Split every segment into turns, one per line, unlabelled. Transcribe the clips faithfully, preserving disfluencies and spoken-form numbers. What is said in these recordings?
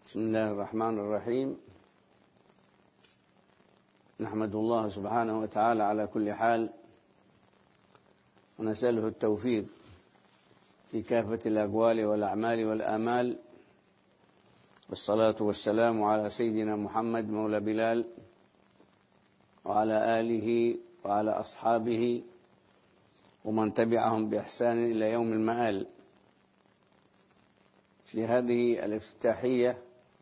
بسم الله الرحمن الرحيم. نحمد الله سبحانه وتعالى على كل حال، ونسأله التوفيق في كافة الأقوال والأعمال والآمال، والصلاة والسلام على سيدنا محمد مولى بلال وعلى آله وعلى أصحابه ومن تبعهم بإحسان إلى يوم المآل. في هذه الافتتاحية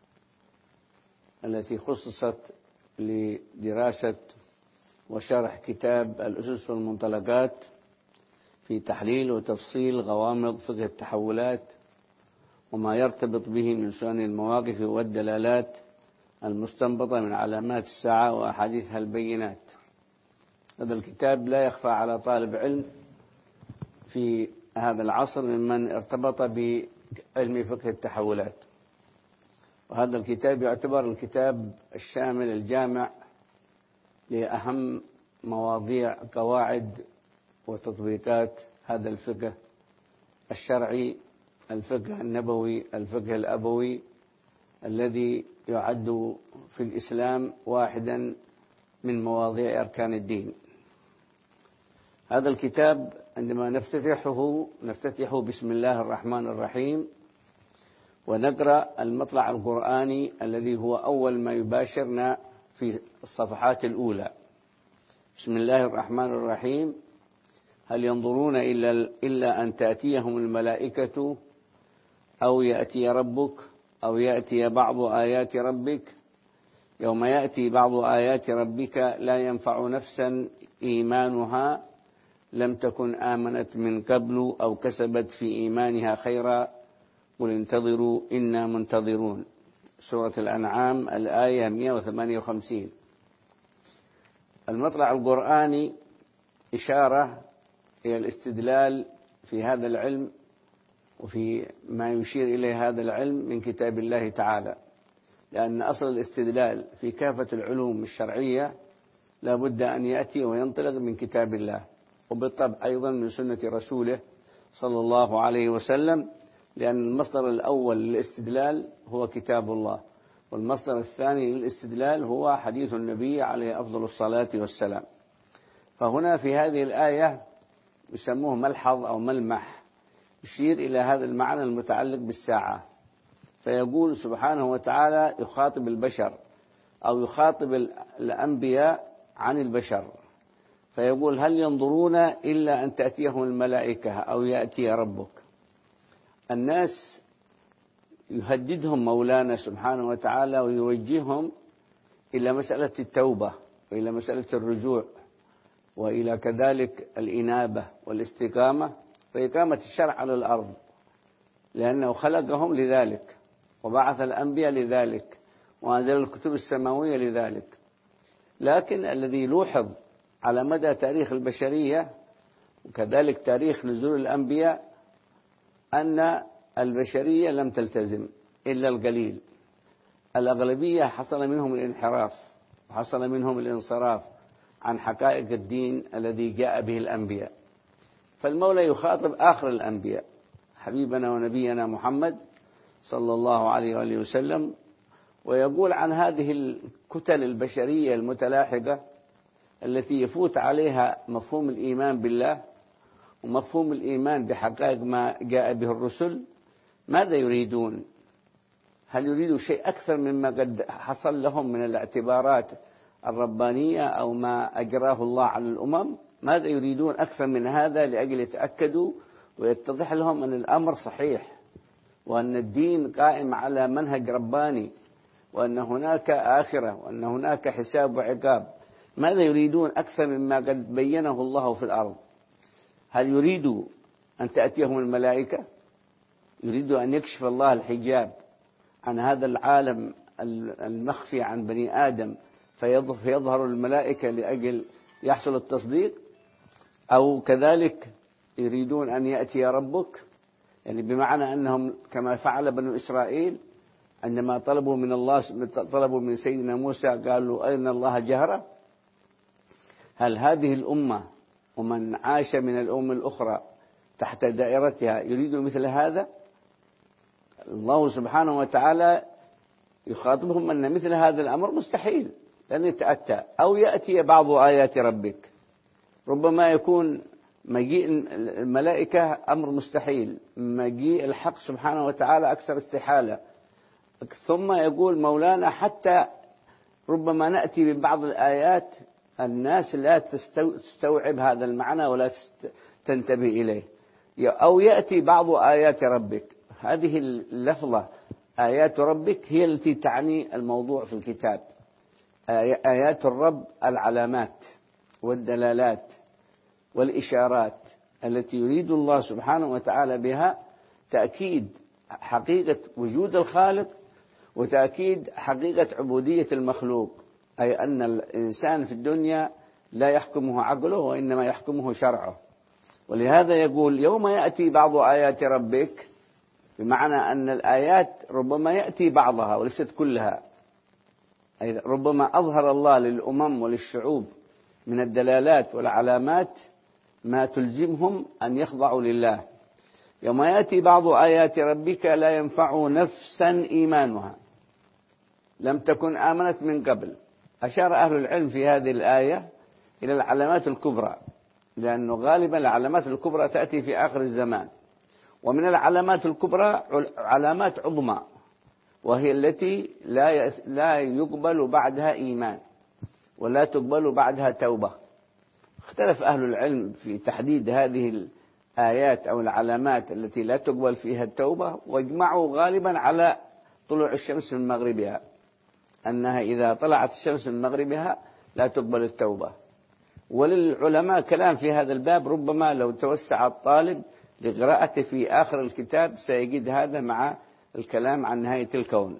التي خصصت لدراسة وشرح كتاب الأسس والمنطلقات في تحليل وتفصيل غوامض فقه التحولات وما يرتبط به من سنن المواقف والدلالات المستنبطة من علامات الساعة وأحاديثها البينات. هذا الكتاب لا يخفى على طالب علم في هذا العصر ممن ارتبط بعلم فقه التحولات، وهذا الكتاب يعتبر الكتاب الشامل الجامع لأهم مواضيع قواعد وتطبيقات هذا الفقه الشرعي، الفقه النبوي، الفقه الأبوي، الذي يعد في الإسلام واحدا من مواضيع أركان الدين. هذا الكتاب عندما نفتتحه نفتتح بسم الله الرحمن الرحيم، ونقرأ المطلع القرآني الذي هو أول ما يباشرنا في الصفحات الأولى. بسم الله الرحمن الرحيم. هل ينظرون إلا, إلا أن تأتيهم الملائكة أو يأتي ربك أو يأتي بعض آيات ربك يوم يأتي بعض آيات ربك لا ينفع نفسا إيمانها لم تكن آمنت من قبل أو كسبت في إيمانها خيرا قل انتظروا إنا منتظرون. سورة الأنعام الآية مئة وثمانية وخمسين. المطلع القرآني إشارة إلى الاستدلال في هذا العلم وفي ما يشير إليه هذا العلم من كتاب الله تعالى، لأن أصل الاستدلال في كافة العلوم الشرعية لا بد أن يأتي وينطلق من كتاب الله، وبالطبع أيضا من سنة رسوله صلى الله عليه وسلم، لأن المصدر الأول للاستدلال هو كتاب الله، والمصدر الثاني للاستدلال هو حديث النبي عليه أفضل الصلاة والسلام. فهنا في هذه الآية يسموه ملحظ أو ملمح يشير إلى هذا المعنى المتعلق بالساعة، فيقول سبحانه وتعالى يخاطب البشر أو يخاطب الأنبياء عن البشر، فيقول هل ينظرون إلا أن تأتيهم الملائكة أو يأتي ربك. الناس يهددهم مولانا سبحانه وتعالى ويوجههم إلى مسألة التوبة وإلى مسألة الرجوع وإلى كذلك الإنابة والاستقامة وإقامة الشرع على الأرض، لأنه خلقهم لذلك وبعث الأنبياء لذلك وأنزل الكتب السماوية لذلك. لكن الذي يلوحظ على مدى تاريخ البشرية وكذلك تاريخ نزول الأنبياء أن البشرية لم تلتزم إلا القليل. الأغلبية حصل منهم الانحراف وحصل منهم الانصراف عن حقائق الدين الذي جاء به الأنبياء. فالمولى يخاطب آخر الأنبياء حبيبنا ونبينا محمد صلى الله عليه وآله وسلم، ويقول عن هذه الكتل البشرية المتلاحقة التي يفوت عليها مفهوم الإيمان بالله ومفهوم الإيمان بحقائق ما جاء به الرسل، ماذا يريدون؟ هل يريدوا شيء أكثر مما قد حصل لهم من الاعتبارات الربانية أو ما أجراه الله على الأمم؟ ماذا يريدون أكثر من هذا لأجل يتأكدوا ويتضح لهم أن الأمر صحيح وأن الدين قائم على منهج رباني وأن هناك آخرة وأن هناك حساب وعقاب؟ ماذا يريدون أكثر مما قد بينه الله في الأرض؟ هل يريدوا أن تأتيهم الملائكة؟ يريدوا أن يكشف الله الحجاب عن هذا العالم المخفي عن بني آدم فيظهر الملائكة لأجل يحصل التصديق؟ أو كذلك يريدون أن يأتي ربك، يعني بمعنى أنهم كما فعل بنو إسرائيل عندما طلبوا من الله طلبوا من سيدنا موسى قالوا أرنا الله جهرة. هل هذه الأمة ومن عاش من الأمم الأخرى تحت دائرتها يريد مثل هذا؟ الله سبحانه وتعالى يخاطبهم أن مثل هذا الأمر مستحيل لن يتأتى. أو يأتي بعض آيات ربك، ربما يكون مجيء الملائكة أمر مستحيل، مجيء الحق سبحانه وتعالى أكثر استحالة. ثم يقول مولانا حتى ربما نأتي ببعض الآيات الناس لا تستوعب هذا المعنى ولا تنتبه إليه. أو يأتي بعض آيات ربك، هذه اللفظة آيات ربك هي التي تعني الموضوع في الكتاب. آيات الرب العلامات والدلالات والإشارات التي يريد الله سبحانه وتعالى بها تأكيد حقيقة وجود الخالق وتأكيد حقيقة عبودية المخلوق، أي أن الإنسان في الدنيا لا يحكمه عقله وإنما يحكمه شرعه. ولهذا يقول يوم يأتي بعض آيات ربك، بمعنى أن الآيات ربما يأتي بعضها وليست كلها، أي ربما أظهر الله للأمم وللشعوب من الدلالات والعلامات ما تلزمهم أن يخضعوا لله. يوم يأتي بعض آيات ربك لا ينفع نفسا إيمانها لم تكن آمنت من قبل. أشار أهل العلم في هذه الآية إلى العلامات الكبرى، لأنه غالبا العلامات الكبرى تأتي في آخر الزمان، ومن العلامات الكبرى علامات عظمى وهي التي لا لا يقبل بعدها إيمان ولا تقبل بعدها توبة. اختلف أهل العلم في تحديد هذه الآيات أو العلامات التي لا تقبل فيها التوبة، واجمعوا غالبا على طلوع الشمس من مغربها، أنها إذا طلعت الشمس من مغربها لا تقبل التوبة. وللعلماء كلام في هذا الباب، ربما لو توسع الطالب لقراءته في آخر الكتاب سيجد هذا مع الكلام عن نهاية الكون.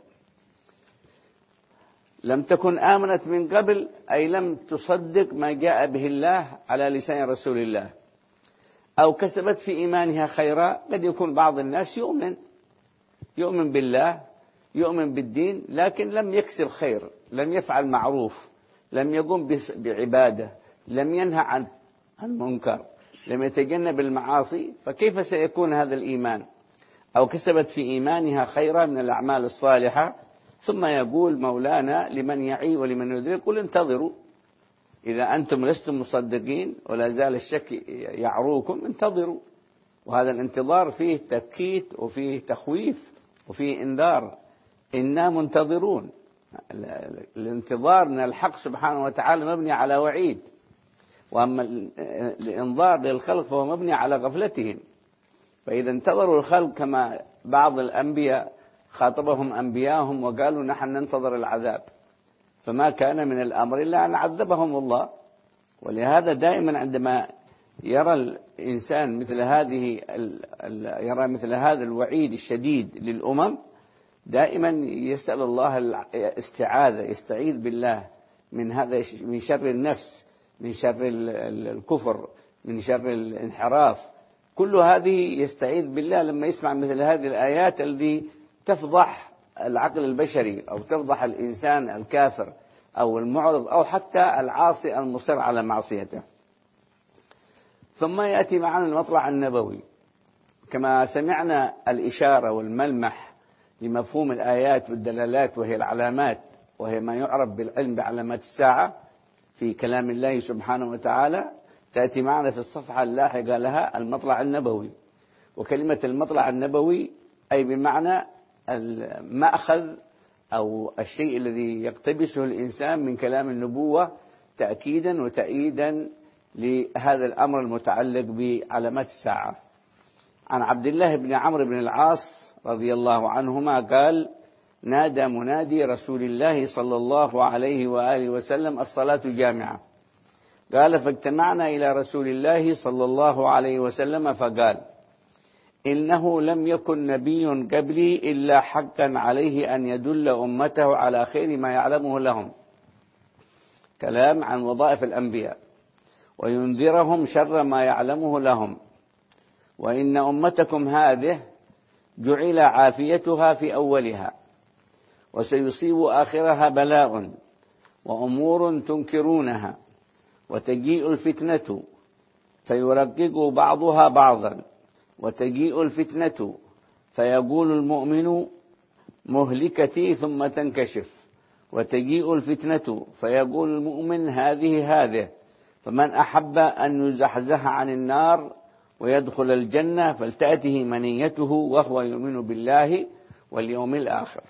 لم تكن آمنت من قبل أي لم تصدق ما جاء به الله على لسان رسول الله، أو كسبت في إيمانها خيرا. قد يكون بعض الناس يؤمن يؤمن بالله يؤمن بالدين لكن لم يكسب خير، لم يفعل معروف، لم يقوم بعبادة، لم ينهى عن عن منكر، لم يتجنب المعاصي، فكيف سيكون هذا الإيمان؟ أو كسبت في إيمانها خيرا من الأعمال الصالحة. ثم يقول مولانا لمن يعي ولمن يدرك قل انتظروا، إذا أنتم لستم مصدقين ولا زال الشك يعروكم انتظروا. وهذا الانتظار فيه تبكيت وفيه تخويف وفيه إنذار، إنا منتظرون. الانتظار من الحق سبحانه وتعالى مبني على وعيد، وأما الإنذار للخلق فهو مبني على غفلتهم. فإذا انتظروا الخلق كما بعض الأنبياء خاطبهم أنبياءهم وقالوا نحن ننتظر العذاب، فما كان من الأمر إلا أن عذبهم الله. ولهذا دائما عندما يرى الإنسان مثل هذه يرى مثل هذا الوعيد الشديد للأمم دائما يسأل الله الاستعاذة، يستعيذ بالله من هذا، من شر النفس، من شر الكفر، من شر الانحراف. كل هذه يستعيذ بالله لما يسمع مثل هذه الآيات التي تفضح العقل البشري أو تفضح الإنسان الكافر أو المعرض أو حتى العاصي المصر على معصيته. ثم يأتي معنا المطلع النبوي. كما سمعنا الإشارة والملمح لمفهوم الآيات والدلالات وهي العلامات، وهي ما يعرف بالعلم بعلامات الساعة في كلام الله سبحانه وتعالى، تأتي معنا في الصفحة اللاحقة لها المطلع النبوي. وكلمة المطلع النبوي أي بمعنى المأخذ أو الشيء الذي يقتبسه الإنسان من كلام النبوة تأكيدا وتأييدا لهذا الأمر المتعلق بعلامات الساعة. عن عبد الله بن عمرو بن العاص رضي الله عنهما قال: نادى منادي رسول الله صلى الله عليه وآله وسلم: الصلاة جامعة. قال: فاجتمعنا إلى رسول الله صلى الله عليه وسلم فقال: إنه لم يكن نبي قبلي إلا حقا عليه أن يدل أمته على خير ما يعلمه لهم، كلام عن وظائف الأنبياء، وينذرهم شر ما يعلمه لهم، وإن أمتكم هذه جعل عافيتها في أولها، وسيصيب آخرها بلاء وأمور تنكرونها، وتجيء الفتنة فيرقق بعضها بعضا، وتجيء الفتنة فيقول المؤمن مهلكتي ثم تنكشف، وتجيء الفتنة فيقول المؤمن هذه هذه، فمن أحب أن يزحزح عن النار ويدخل الجنة فلتأته منيته وهو يؤمن بالله واليوم الآخر.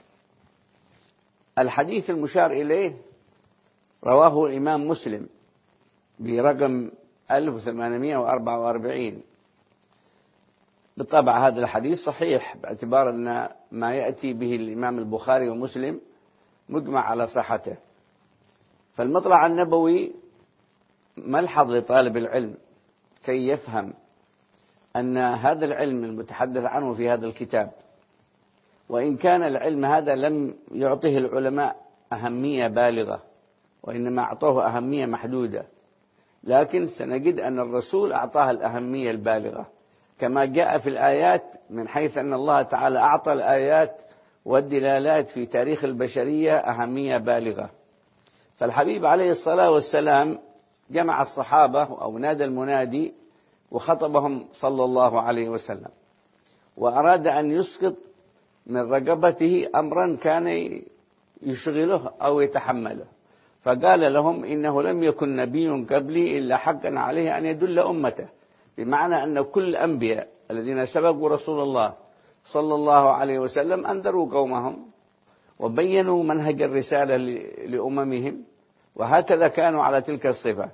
الحديث المشار إليه رواه الإمام مسلم برقم ألف وثمانمائة وأربعة وأربعين. بالطبع هذا الحديث صحيح باعتبار أن ما يأتي به الإمام البخاري ومسلم مجمع على صحته. فالمطلع النبوي ملحظ لطالب العلم كي يفهم أن هذا العلم المتحدث عنه في هذا الكتاب، وإن كان العلم هذا لم يعطه العلماء أهمية بالغة وإنما أعطوه أهمية محدودة، لكن سنجد أن الرسول أعطاها الأهمية البالغة كما جاء في الآيات، من حيث أن الله تعالى أعطى الآيات والدلالات في تاريخ البشرية أهمية بالغة. فالحبيب عليه الصلاة والسلام جمع الصحابة أو نادى المنادي وخطبهم صلى الله عليه وسلم، وأراد أن يسقط من رقبته أمرا كان يشغله أو يتحمله، فقال لهم إنه لم يكن نبي قبلي إلا حقا عليه أن يدل أمته، بمعنى أن كل الأنبياء الذين سبقوا رسول الله صلى الله عليه وسلم أنذروا قومهم وبينوا منهج الرسالة لأممهم، وهكذا كانوا على تلك الصفة،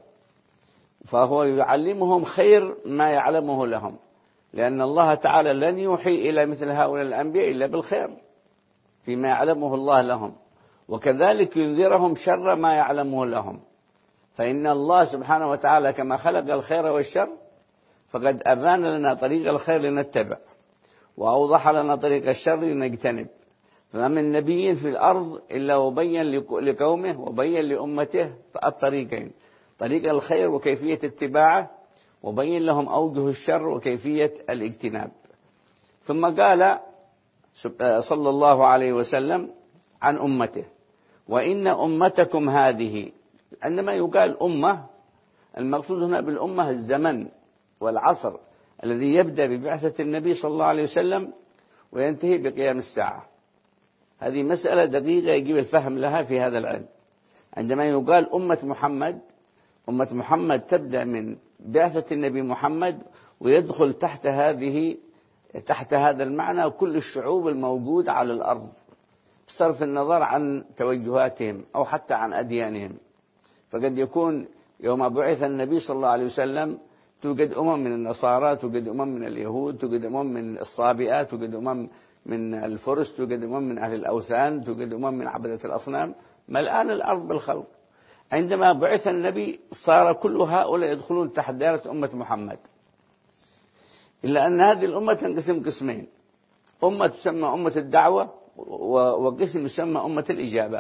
فهو يعلمهم خير ما يعلمه لهم، لأن الله تعالى لن يوحي إلى مثل هؤلاء الأنبياء إلا بالخير فيما يعلمه الله لهم، وكذلك ينذرهم شر ما يعلمه لهم، فإن الله سبحانه وتعالى كما خلق الخير والشر فقد أبان لنا طريق الخير لنتبع، وأوضح لنا طريق الشر لنجتنب. فما من نبي في الأرض إلا وبين لقومه وبين لأمته الطريقين، طريق الخير وكيفية اتباعه، وبين لهم أوجه الشر وكيفية الاجتناب. ثم قال صلى الله عليه وسلم عن أمته: وإن أمتكم هذه. عندما يقال أمة المقصود هنا بالأمة الزمن والعصر الذي يبدأ ببعثة النبي صلى الله عليه وسلم وينتهي بقيام الساعة. هذه مسألة دقيقة يجب الفهم لها في هذا العلم. عندما يقال أمة محمد، أمة محمد تبدأ من بعثة النبي محمد ويدخل تحت هذه تحت هذا المعنى كل الشعوب الموجودة على الأرض بصرف النظر عن توجهاتهم أو حتى عن أديانهم. فقد يكون يوم بعث النبي صلى الله عليه وسلم توجد أمم من النصارى، توجد أمم من اليهود، توجد أمم من الصابئة، توجد أمم من الفرس، توجد أمم من أهل الأوثان، توجد أمم من عبدة الأصنام، ملآن الأرض بالخلق. عندما بعث النبي صار كل هؤلاء يدخلون تحت دائرة أمة محمد، إلا أن هذه الأمة تنقسم قسمين: أمة تسمى أمة الدعوة، وقسم يسمى أمة الإجابة.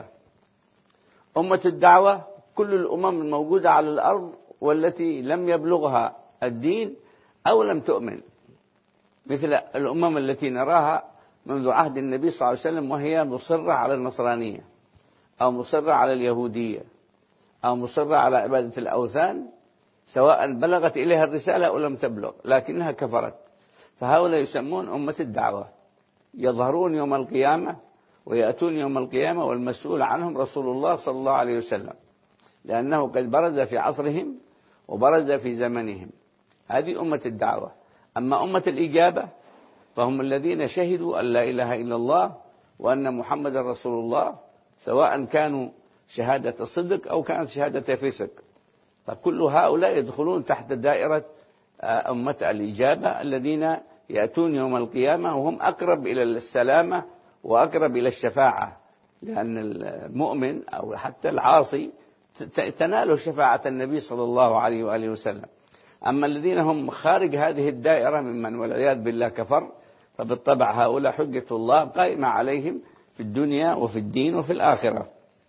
أمة الدعوة كل الأمم الموجودة على الأرض والتي لم يبلغها الدين أو لم تؤمن، مثل الأمم التي نراها منذ عهد النبي صلى الله عليه وسلم وهي مصرة على النصرانية أو مصرة على اليهودية أو مصرة على عبادة الأوثان، سواء بلغت إليها الرسالة أو لم تبلغ لكنها كفرت، فهؤلاء يسمون أمة الدعوة. يظهرون يوم القيامة ويأتون يوم القيامة والمسؤول عنهم رسول الله صلى الله عليه وسلم، لأنه قد برز في عصرهم وبرز في زمنهم. هذه أمة الدعوة. أما أمة الإجابة فهم الذين شهدوا أن لا إله إلا الله وأن محمد رسول الله، سواء كانوا شهادة صدق أو كانت شهادة فسق، فكل هؤلاء يدخلون تحت دائرة أمة الإجابة الذين يأتون يوم القيامة وهم أقرب إلى السلامة وأقرب إلى الشفاعة، لأن المؤمن أو حتى العاصي تناله شفاعة النبي صلى الله عليه وآله وسلم. أما الذين هم خارج هذه الدائرة ممن والعياذ بالله كفر، فبالطبع هؤلاء حجة الله قائمة عليهم في الدنيا وفي الدين وفي الآخرة.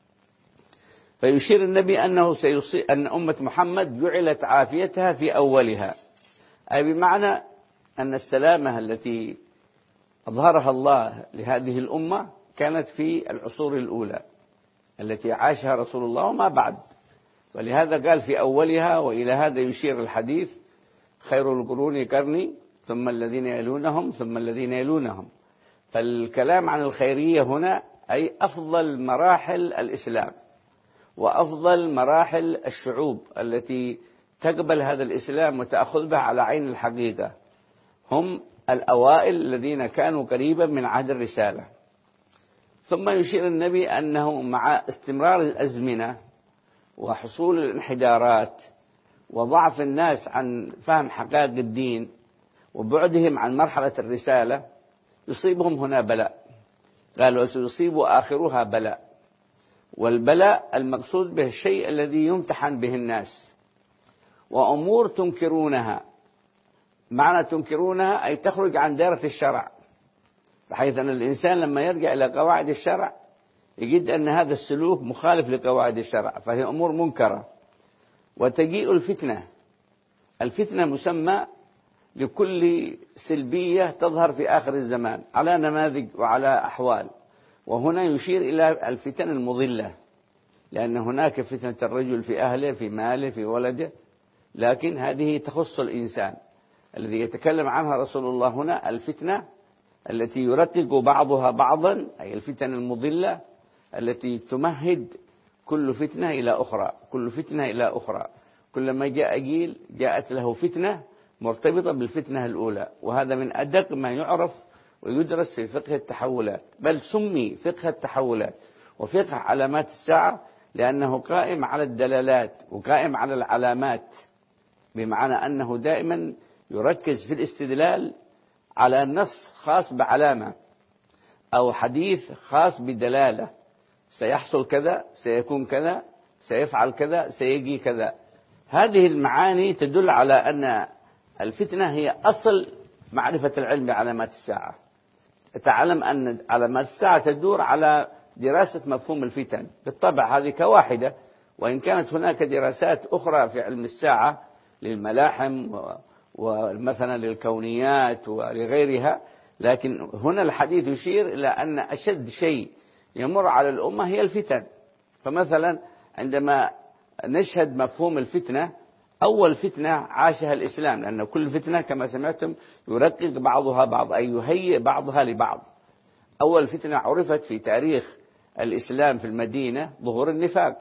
فيشير النبي أنه سيصيب أن أمة محمد جعلت عافيتها في أولها، أي بمعنى أن السلامة التي أظهرها الله لهذه الأمة كانت في العصور الأولى التي عاشها رسول الله وما بعد، ولهذا قال في أولها. وإلى هذا يشير الحديث: خير القرون قرني ثم الذين يلونهم ثم الذين يلونهم. فالكلام عن الخيرية هنا أي أفضل مراحل الإسلام وأفضل مراحل الشعوب التي تقبل هذا الإسلام وتأخذ به على عين الحقيقة، هم الأوائل الذين كانوا قريبا من عهد الرسالة. ثم يشير النبي أنه مع استمرار الأزمنة وحصول الانحدارات وضعف الناس عن فهم حقائق الدين وبعدهم عن مرحلة الرسالة يصيبهم هنا بلاء، قال وسيصيب آخرها بلاء. والبلاء المقصود به الشيء الذي يمتحن به الناس، وأمور تنكرونها. معنى تنكرونها أي تخرج عن دائرة الشرع، بحيث أن الإنسان لما يرجع إلى قواعد الشرع يجد أن هذا السلوك مخالف لقواعد الشرع، فهي أمور منكرة. وتجيء الفتنة، الفتنة مسمى لكل سلبية تظهر في آخر الزمان على نماذج وعلى أحوال، وهنا يشير إلى الفتن المضلة، لأن هناك فتنة الرجل في أهله في ماله في ولده، لكن هذه تخص الإنسان. الذي يتكلم عنها رسول الله هنا الفتنة التي يرقق بعضها بعضا، أي الفتن المضلة التي تمهد كل فتنة إلى أخرى، كل فتنة إلى أخرى. كلما جاء جيل جاءت له فتنة مرتبطة بالفتنة الأولى، وهذا من أدق ما يعرف ويدرس في فقه التحولات، بل سمي فقه التحولات وفقه علامات الساعة لأنه قائم على الدلالات وقائم على العلامات، بمعنى أنه دائما يركز في الاستدلال على نص خاص بعلامة أو حديث خاص بدلالة، سيحصل كذا، سيكون كذا، سيفعل كذا، سيجي كذا. هذه المعاني تدل على أن الفتنة هي أصل معرفة العلم بعلامات الساعة. تعلم أن علامات الساعة تدور على دراسة مفهوم الفتن، بالطبع هذه كواحدة، وإن كانت هناك دراسات أخرى في علم الساعة للملاحم ومثلا للكونيات ولغيرها، لكن هنا الحديث يشير إلى أن أشد شيء يمر على الأمة هي الفتن. فمثلا عندما نشهد مفهوم الفتنة، أول فتنة عاشها الإسلام، لأن كل فتنة كما سمعتم يرقق بعضها بعض أي يهيئ بعضها لبعض. أول فتنة عرفت في تاريخ الإسلام في المدينة ظهور النفاق،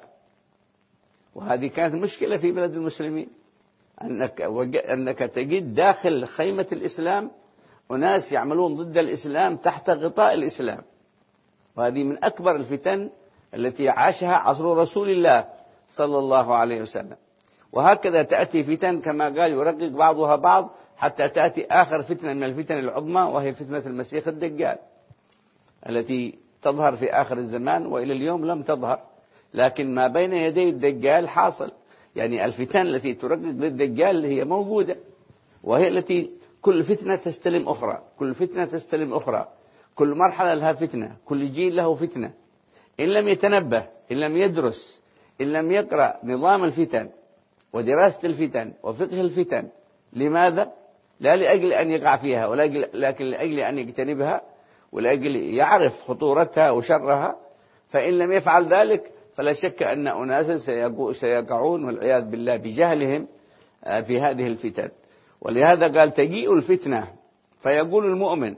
وهذه كانت مشكلة في بلد المسلمين، أنك, أنك تجد داخل خيمة الإسلام أناس يعملون ضد الإسلام تحت غطاء الإسلام، وهذه من أكبر الفتن التي عاشها عصر رسول الله صلى الله عليه وسلم. وهكذا تأتي فتن كما قال يرقق بعضها بعض حتى تأتي آخر فتنة من الفتن العظمى، وهي فتنة المسيح الدجال التي تظهر في آخر الزمان وإلى اليوم لم تظهر، لكن ما بين يدي الدجال حاصل. يعني الفتن التي ترقق للدجال هي موجودة، وهي التي كل فتنة تستلم أخرى، كل فتنة تستلم أخرى، كل مرحلة لها فتنة، كل جيل له فتنة. إن لم يتنبه، إن لم يدرس، إن لم يقرأ نظام الفتن ودراسة الفتن وفقه الفتن، لماذا؟ لا لأجل أن يقع فيها، ولكن لأجل أن يجتنبها ولأجل يعرف خطورتها وشرها. فإن لم يفعل ذلك فلا شك أن أناسا سيقعون والعياذ بالله بجهلهم في هذه الفتن. ولهذا قال تجيء الفتنة، فيقول المؤمن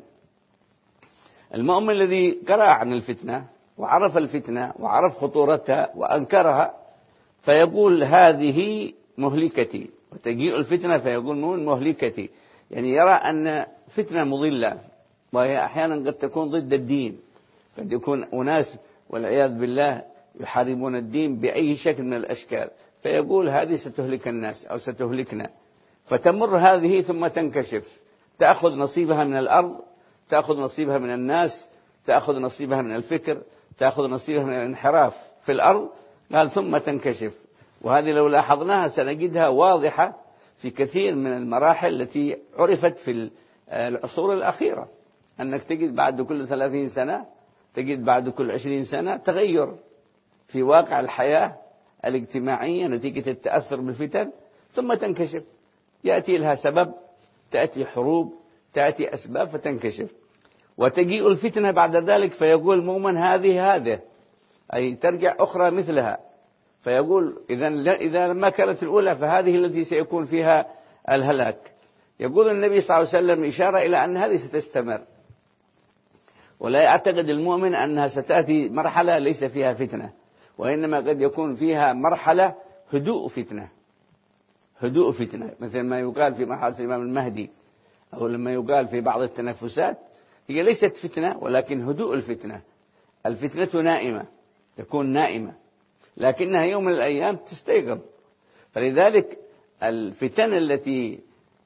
المؤمن الذي قرأ عن الفتنة وعرف الفتنة وعرف خطورتها وأنكرها، فيقول هذه مهلكتي. وتجيء الفتنة فيقول من مهلكتي، يعني يرى أن فتنة مضلة، وهي أحيانا قد تكون ضد الدين، قد يكون أناس والعياذ بالله يحاربون الدين بأي شكل من الأشكال، فيقول هذه ستهلك الناس أو ستهلكنا. فتمر هذه ثم تنكشف، تأخذ نصيبها من الأرض، تأخذ نصيبها من الناس، تأخذ نصيبها من الفكر، تأخذ نصيبها من الانحراف في الأرض. قال ثم تنكشف، وهذه لو لاحظناها سنجدها واضحة في كثير من المراحل التي عرفت في العصور الأخيرة، أنك تجد بعد كل ثلاثين سنة، تجد بعد كل عشرين سنة تغير في واقع الحياة الاجتماعية نتيجة التأثر بالفتن، ثم تنكشف، يأتي لها سبب، تأتي حروب، تأتي أسباب فتنكشف. وتجيء الفتنة بعد ذلك فيقول المؤمن هذه هذه أي ترجع أخرى مثلها، فيقول إذا إذا ما كانت الأولى فهذه التي سيكون فيها الهلاك. يقول النبي صلى الله عليه وسلم إشارة إلى أن هذه ستستمر. ولا يعتقد المؤمن أنها ستأتي مرحلة ليس فيها فتنة، وإنما قد يكون فيها مرحلة هدوء فتنة، هدوء فتنة، مثل ما يقال في مرحلة الإمام المهدي، أو لما يقال في بعض التنفسات، هي ليست فتنة ولكن هدوء الفتنة. الفتنة نائمة، تكون نائمة، لكنها يوم من الأيام تستيقظ. فلذلك الفتن التي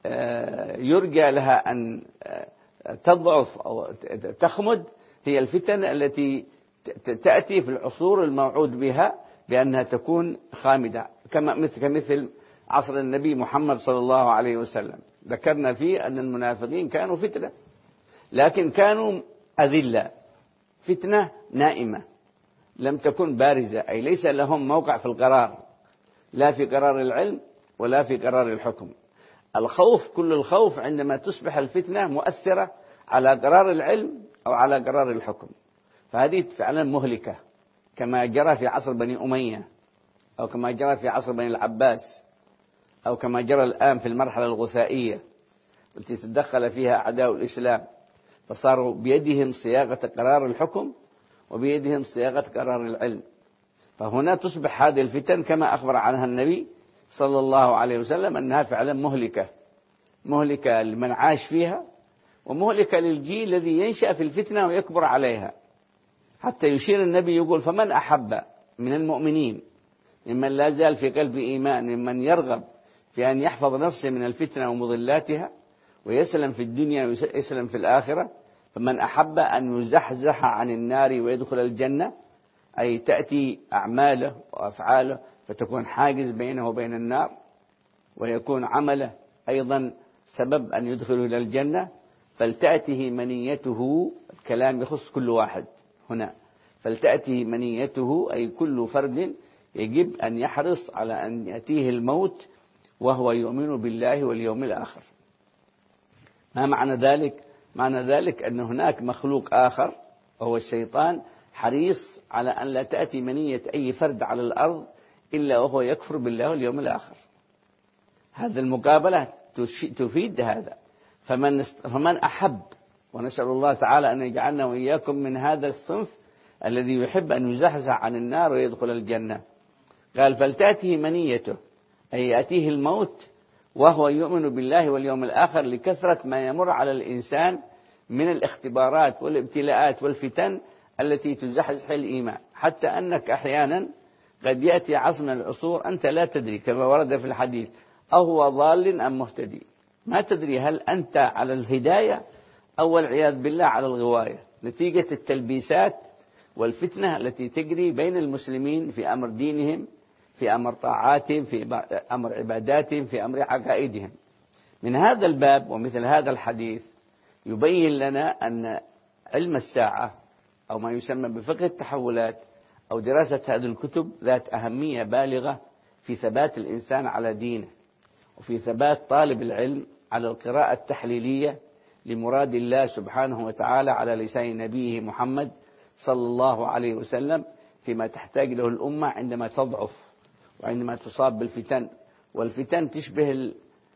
يرجى لها أن تضعف أو تخمد هي الفتن التي تأتي في العصور الموعود بها بأنها تكون خامدة، كما مثل كمثل عصر النبي محمد صلى الله عليه وسلم. ذكرنا فيه أن المنافقين كانوا فتنة، لكن كانوا أذلة، فتنة نائمة لم تكن بارزة، أي ليس لهم موقع في القرار، لا في قرار العلم ولا في قرار الحكم. الخوف، كل الخوف عندما تصبح الفتنة مؤثرة على قرار العلم أو على قرار الحكم، فهذه فعلا مهلكة، كما جرى في عصر بني أمية، أو كما جرى في عصر بني العباس، أو كما جرى الآن في المرحلة الغثائية التي تدخل فيها أعداء الإسلام، فصاروا بيدهم صياغة قرار الحكم وبيدهم صياغة قرار العلم. فهنا تصبح هذه الفتن كما أخبر عنها النبي صلى الله عليه وسلم أنها فعلا مهلكة، مهلكة لمن عاش فيها، ومهلكة للجيل الذي ينشأ في الفتنة ويكبر عليها. حتى يشير النبي يقول: فمن أحب من المؤمنين ممن لا زال في قلب إيمان، ممن يرغب في أن يحفظ نفسه من الفتنة ومضلاتها ويسلم في الدنيا ويسلم في الآخرة، فمن أحب أن يزحزح عن النار ويدخل الجنة، أي تأتي أعماله وأفعاله فتكون حاجز بينه وبين النار، ويكون عمله أيضا سبب أن يدخله إلى الجنة، فلتأته منيته. الكلام يخص كل واحد هنا، فلتأته منيته، أي كل فرد يجب أن يحرص على أن يأتيه الموت وهو يؤمن بالله واليوم الآخر. ما معنى ذلك؟ معنى ذلك أن هناك مخلوق آخر وهو الشيطان حريص على أن لا تأتي منية أي فرد على الأرض إلا وهو يكفر بالله واليوم الآخر. هذا المقابلة تفيد هذا. فمن فمن أحب، ونسأل الله تعالى أن يجعلنا وإياكم من هذا الصنف الذي يحب أن يزحزح عن النار ويدخل الجنة، قال: فلتأته منيته، أي يأتيه الموت وهو يؤمن بالله واليوم الآخر، لكثرة ما يمر على الإنسان من الاختبارات والابتلاءات والفتن التي تزحزح الإيمان، حتى أنك أحيانا قد يأتي عصر من العصور أنت لا تدري، كما ورد في الحديث: أهو ضال أم مهتدي؟ ما تدري هل أنت على الهداية أو والعياذ بالله على الغواية، نتيجة التلبيسات والفتنة التي تجري بين المسلمين في أمر دينهم، في أمر طاعاتهم، في أمر عباداتهم، في أمر عقائدهم. من هذا الباب ومثل هذا الحديث يبين لنا أن علم الساعة أو ما يسمى بفقه التحولات أو دراسة هذه الكتب ذات أهمية بالغة في ثبات الإنسان على دينه، وفي ثبات طالب العلم على القراءة التحليلية لمراد الله سبحانه وتعالى على لسان نبيه محمد صلى الله عليه وسلم، فيما تحتاج له الأمة عندما تضعف وعندما تصاب بالفتن. والفتن تشبه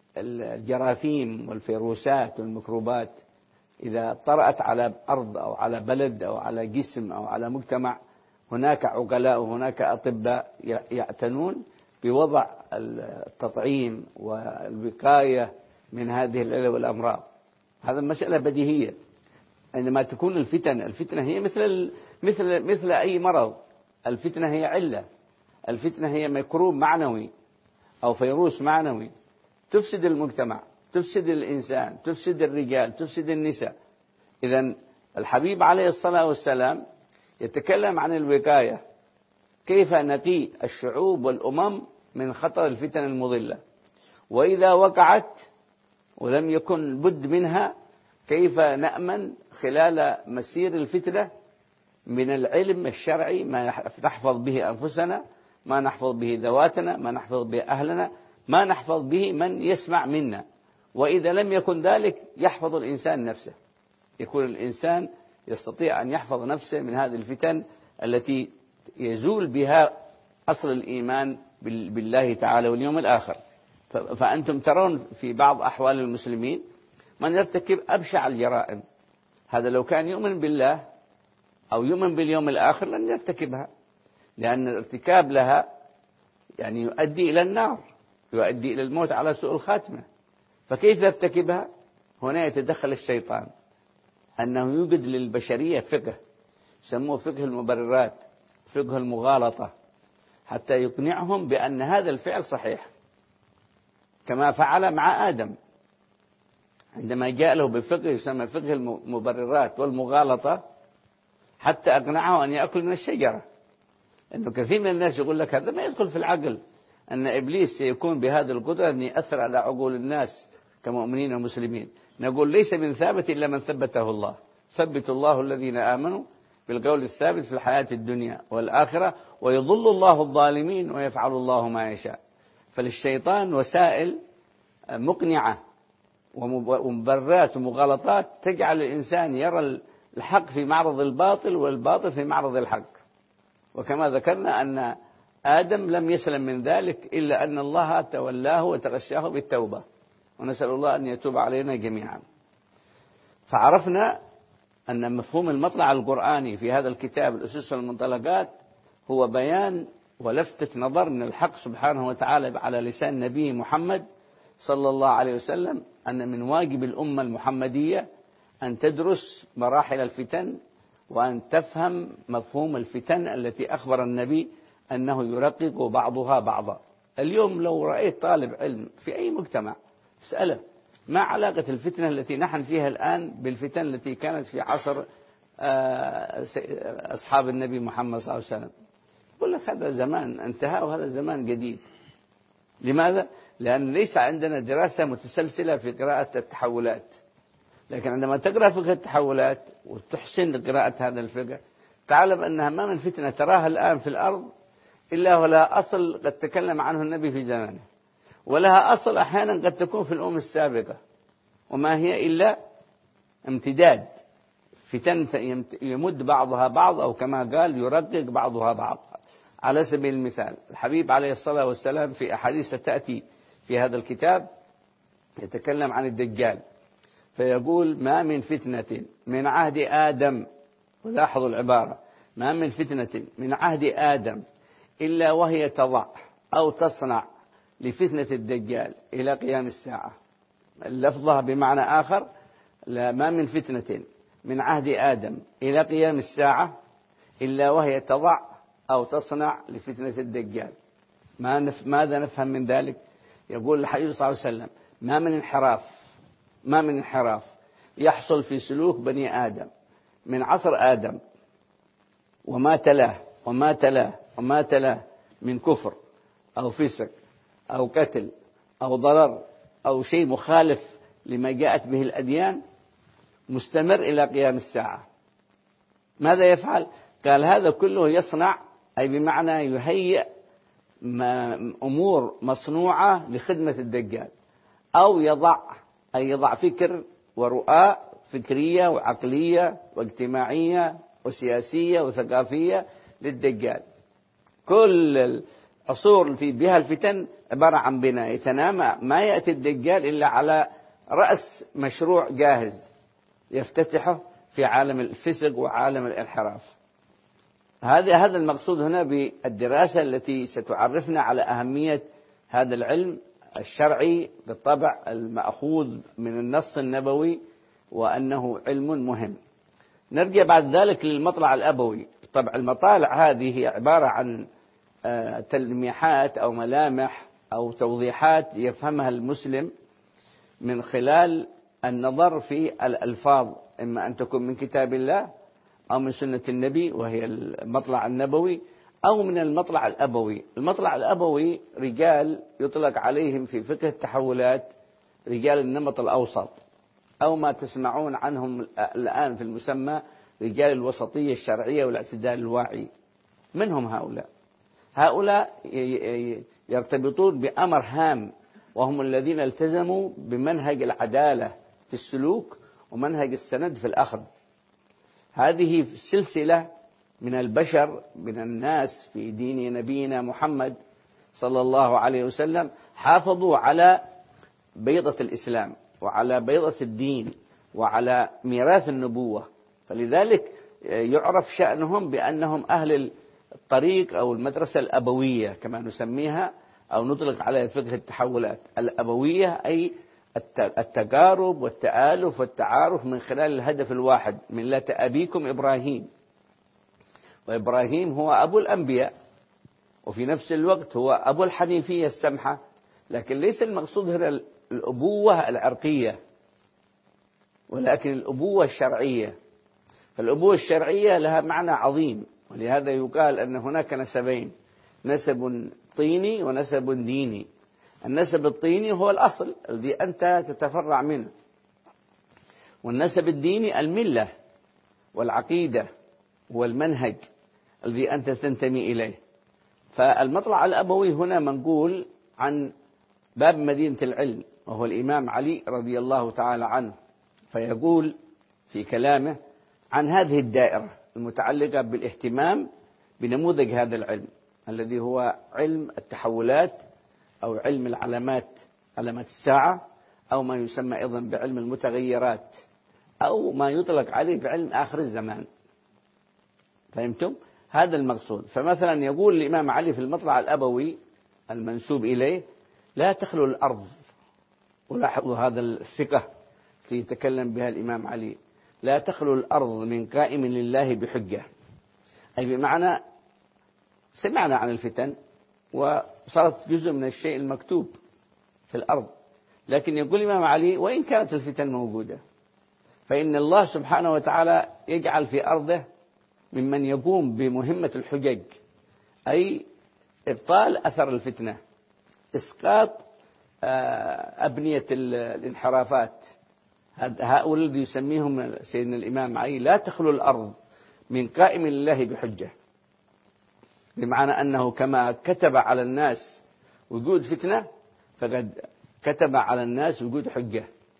الجراثيم والفيروسات والميكروبات، إذا طرأت على أرض أو على بلد أو على جسم أو على مجتمع، هناك عقلاء وهناك أطباء يعتنون بوضع التطعيم والوقاية من هذه العلل والأمراض. هذا مسألة بديهية. عندما تكون الفتن الفتنة هي مثل مثل مثل أي مرض، الفتنة هي علة، الفتنة هي ميكروب معنوي أو فيروس معنوي تفسد المجتمع، تفسد الإنسان، تفسد الرجال، تفسد النساء. إذن الحبيب عليه الصلاة والسلام يتكلم عن الوقاية، كيف نقي الشعوب والأمم من خطر الفتن المضلة، وإذا وقعت ولم يكن بد منها كيف نأمن خلال مسير الفتنة من العلم الشرعي، ما نحفظ به أنفسنا، ما نحفظ به ذواتنا، ما نحفظ به أهلنا، ما نحفظ به من يسمع منا. وإذا لم يكن ذلك يحفظ الإنسان نفسه، يكون الإنسان يستطيع أن يحفظ نفسه من هذه الفتن التي يزول بها أصل الإيمان بالله تعالى واليوم الآخر. فأنتم ترون في بعض أحوال المسلمين من يرتكب أبشع الجرائم، هذا لو كان يؤمن بالله أو يؤمن باليوم الآخر لن يرتكبها، لأن الارتكاب لها يعني يؤدي إلى النار، يؤدي إلى الموت على سوء الخاتمة، فكيف يرتكبها؟ هنا يتدخل الشيطان، أنه يوجد للبشرية فقه يسموه فقه المبررات، فقه المغالطة، حتى يقنعهم بأن هذا الفعل صحيح، كما فعل مع آدم عندما جاء له بفقه يسمى فقه المبررات والمغالطة، حتى أقنعه أن يأكل من الشجرة. أنه كثير من الناس يقول لك هذا ما يدخل في العقل، أن إبليس سيكون بهذه القدرة أن يأثر على عقول الناس كمؤمنين ومسلمين. نقول ليس من ثابت إلا من ثبته الله، ثبت الله الذين آمنوا بالقول الثابت في الحياة الدنيا والآخرة ويضل الله الظالمين ويفعل الله ما يشاء. فللشيطان وسائل مقنعة ومبررات ومغالطات تجعل الإنسان يرى الحق في معرض الباطل والباطل في معرض الحق. وكما ذكرنا أن آدم لم يسلم من ذلك إلا أن الله تولاه وتغشاه بالتوبة، ونسأل الله أن يتوب علينا جميعا. فعرفنا أن مفهوم المطلع القرآني في هذا الكتاب الأسس والمنطلقات هو بيان ولفتة نظر من الحق سبحانه وتعالى على لسان نبي محمد صلى الله عليه وسلم أن من واجب الأمة المحمدية أن تدرس مراحل الفتن وأن تفهم مفهوم الفتن التي أخبر النبي أنه يرقق بعضها بعضا. اليوم لو رأيت طالب علم في أي مجتمع اسأله ما علاقة الفتنة التي نحن فيها الآن بالفتن التي كانت في عصر أصحاب النبي محمد صلى الله عليه وسلم، يقول لك هذا زمان انتهى وهذا زمان جديد. لماذا؟ لأن ليس عندنا دراسة متسلسلة في قراءة التحولات. لكن عندما تقرأ فقه التحولات وتحسن قراءة هذا الفقه تعلم أنها ما من فتنة تراها الآن في الأرض إلا ولها أصل قد تكلم عنه النبي في زمانه، ولها أصل أحيانا قد تكون في الأمم السابقة، وما هي إلا امتداد فتن يمد بعضها بعض، أو كما قال يرقق بعضها بعض. على سبيل المثال الحبيب عليه الصلاة والسلام في أحاديث ستأتي في هذا الكتاب يتكلم عن الدجال، فيقول ما من فتنة من عهد آدم، ولاحظوا العبارة، ما من فتنة من عهد آدم إلا وهي تضع أو تصنع لفتنة الدجال إلى قيام الساعة. اللفظة بمعنى آخر، لا ما من فتنة من عهد آدم إلى قيام الساعة إلا وهي تضع أو تصنع لفتنة الدجال. ما نف... ماذا نفهم من ذلك؟ يقول الحبيب صلى الله عليه وسلم ما من انحراف ما من انحراف يحصل في سلوك بني آدم من عصر آدم وما تلاه وما تلاه وما تلاه من كفر أو فسق أو قتل أو ضرر أو شيء مخالف لما جاءت به الأديان مستمر إلى قيام الساعة. ماذا يفعل؟ قال هذا كله يصنع، أي بمعنى يهيئ أمور مصنوعة لخدمة الدجال، أو يضع أي يضع فكر ورؤى فكرية وعقلية واجتماعية وسياسية وثقافية للدجال. كل العصور التي بها الفتن عبارة عن بناء يتنامى، ما يأتي الدجال إلا على رأس مشروع جاهز يفتتحه في عالم الفسق وعالم الانحراف. هذا هذا المقصود هنا بالدراسة التي ستعرفنا على أهمية هذا العلم الشرعي بالطبع المأخوذ من النص النبوي، وأنه علم مهم. نرجع بعد ذلك للمطلع الأبوي. طبعا المطالع هذه هي عبارة عن تلميحات أو ملامح أو توضيحات يفهمها المسلم من خلال النظر في الألفاظ، إما أن تكون من كتاب الله أو من سنة النبي وهي المطلع النبوي، أو من المطلع الأبوي. المطلع الأبوي رجال يطلق عليهم في فقه التحولات رجال النمط الأوسط، أو ما تسمعون عنهم الآن في المسمى رجال الوسطية الشرعية والاعتدال الواعي. منهم هؤلاء هؤلاء يرتبطون بأمر هام، وهم الذين التزموا بمنهج العدالة في السلوك ومنهج السند في الأخذ. هذه سلسلة من البشر من الناس في دين نبينا محمد صلى الله عليه وسلم حافظوا على بيضة الإسلام وعلى بيضة الدين وعلى ميراث النبوة، فلذلك يعرف شأنهم بأنهم أهل الطريق أو المدرسة الأبوية كما نسميها، أو نطلق على فقه التحولات الأبوية، أي التقارب والتآلف والتعارف من خلال الهدف الواحد، ملة أبيكم إبراهيم. وإبراهيم هو أبو الأنبياء، وفي نفس الوقت هو أبو الحنيفية السمحة، لكن ليس المقصود هنا الأبوة العرقية، ولكن الأبوة الشرعية. فالأبوة الشرعية لها معنى عظيم، ولهذا يقال أن هناك نسبين، نسب طيني ونسب ديني. النسب الطيني هو الأصل الذي أنت تتفرع منه، والنسب الديني الملة والعقيدة والمنهج الذي أنت تنتمي إليه. فالمطلع الأبوي هنا منقول عن باب مدينة العلم، وهو الإمام علي رضي الله تعالى عنه، فيقول في كلامه عن هذه الدائرة المتعلقة بالاهتمام بنموذج هذا العلم الذي هو علم التحولات أو علم العلامات، علامات الساعة، أو ما يسمى أيضا بعلم المتغيرات، أو ما يطلق عليه بعلم آخر الزمان. فهمتم؟ هذا المقصود. فمثلا يقول الإمام علي في المطلع الأبوي المنسوب إليه: لا تخلو الأرض. ولاحظوا هذا الثقة التي يتكلم بها الإمام علي: لا تخلو الأرض من قائم لله بحجة، أي بمعنى سمعنا عن الفتن وصارت جزء من الشيء المكتوب في الأرض، لكن يقول الإمام علي: وإن كانت الفتن موجودة، فإن الله سبحانه وتعالى يجعل في أرضه ممن يقوم بمهمة الحجج، أي إبطال أثر الفتنة، إسقاط أبنية الانحرافات. هؤلاء الذي يسميهم سيدنا الإمام علي: لا تخلو الأرض من قائم لله بحجة، بمعنى أنه كما كتب على الناس وجود فتنة، فقد كتب على الناس وجود حجة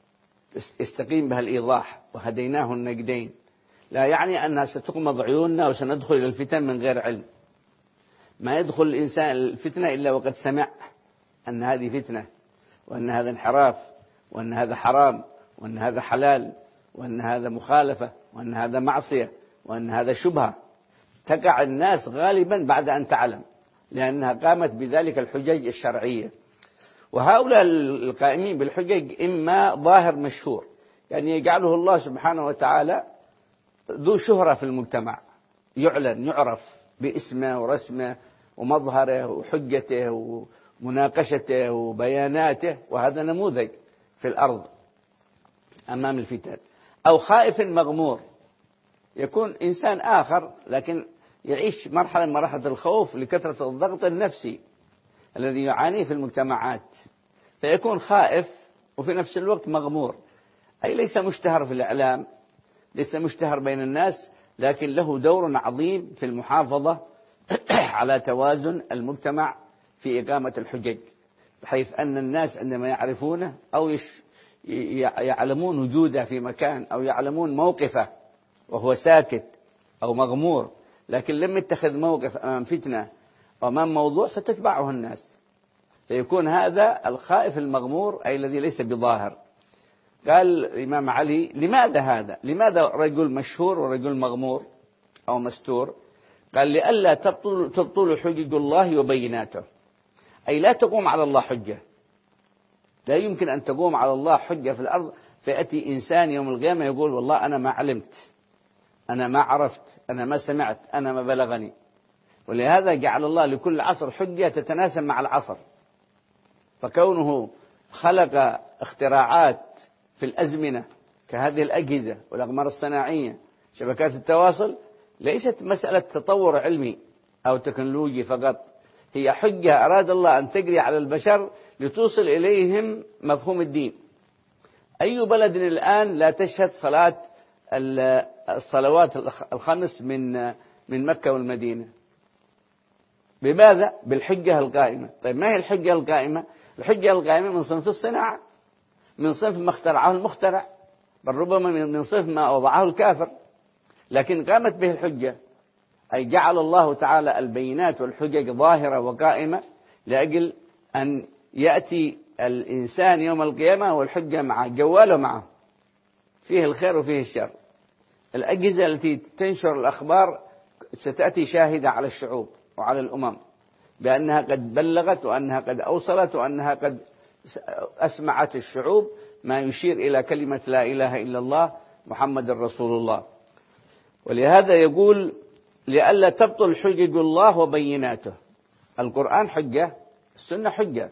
استقيم بها الإيضاح، وهديناه النجدين. لا يعني أنها ستغمض عيوننا وسندخل إلى الفتن من غير علم. ما يدخل الإنسان الفتنة إلا وقد سمع أن هذه فتنة، وأن هذا انحراف، وأن هذا حرام، وأن هذا حلال، وأن هذا مخالفة، وأن هذا معصية، وأن هذا شبهة. تقع الناس غالبا بعد أن تعلم، لأنها قامت بذلك الحجج الشرعية. وهؤلاء القائمين بالحجج إما ظاهر مشهور، يعني يجعله الله سبحانه وتعالى ذو شهرة في المجتمع، يعلن يعرف باسمه ورسمه ومظهره وحجته ومناقشته وبياناته، وهذا نموذج في الأرض أمام الفتن. أو خائف مغمور، يكون إنسان آخر لكن يعيش مرحلة من مراحل الخوف لكثرة الضغط النفسي الذي يعانيه في المجتمعات، فيكون خائف وفي نفس الوقت مغمور، أي ليس مشتهر في الإعلام، ليس مشتهر بين الناس، لكن له دور عظيم في المحافظة على توازن المجتمع في إقامة الحجج، بحيث أن الناس عندما يعرفونه أو يش يعلمون وجوده في مكان، أو يعلمون موقفه وهو ساكت أو مغمور، لكن لم يتخذ موقف أمام فتنة وأمام موضوع ستتبعه الناس، فيكون هذا الخائف المغمور، أي الذي ليس بظاهر. قال الإمام علي: لماذا هذا؟ لماذا رجل مشهور ورجل مغمور أو مستور؟ قال: لئلا تبطل, تبطل حجج الله وبيناته، أي لا تقوم على الله حجة. لا يمكن أن تقوم على الله حجة في الأرض، فيأتي إنسان يوم القيامة يقول: والله أنا ما علمت، أنا ما عرفت، أنا ما سمعت، أنا ما بلغني. ولهذا جعل الله لكل عصر حجة تتناسب مع العصر، فكونه خلق اختراعات في الأزمنة كهذه الأجهزة والأقمار الصناعية، شبكات التواصل، ليست مسألة تطور علمي أو تكنولوجي فقط، هي حجة أراد الله أن تجري على البشر لتوصل إليهم مفهوم الدين. أي بلد الآن لا تشهد صلاة الصلوات الخمس من من مكة والمدينة؟ بماذا؟ بالحجة القائمة. طيب ما هي الحجة القائمة؟ الحجة القائمة من صنف الصناعة، من صنف ما اخترعه المخترع، بل ربما من صنف ما وضعه الكافر، لكن قامت به الحجة، أي جعل الله تعالى البينات والحجج ظاهرة وقائمة لأجل أن يأتي الإنسان يوم القيامة والحجة معه، جواله معه، فيه الخير وفيه الشر. الأجهزة التي تنشر الأخبار ستأتي شاهدة على الشعوب وعلى الأمم بأنها قد بلغت وأنها قد أوصلت وأنها قد أسمعت الشعوب ما يشير إلى كلمة لا إله إلا الله محمد رسول الله. ولهذا يقول لئلا تبطل حجج الله وبيناته. القرآن حجة، السنة حجة.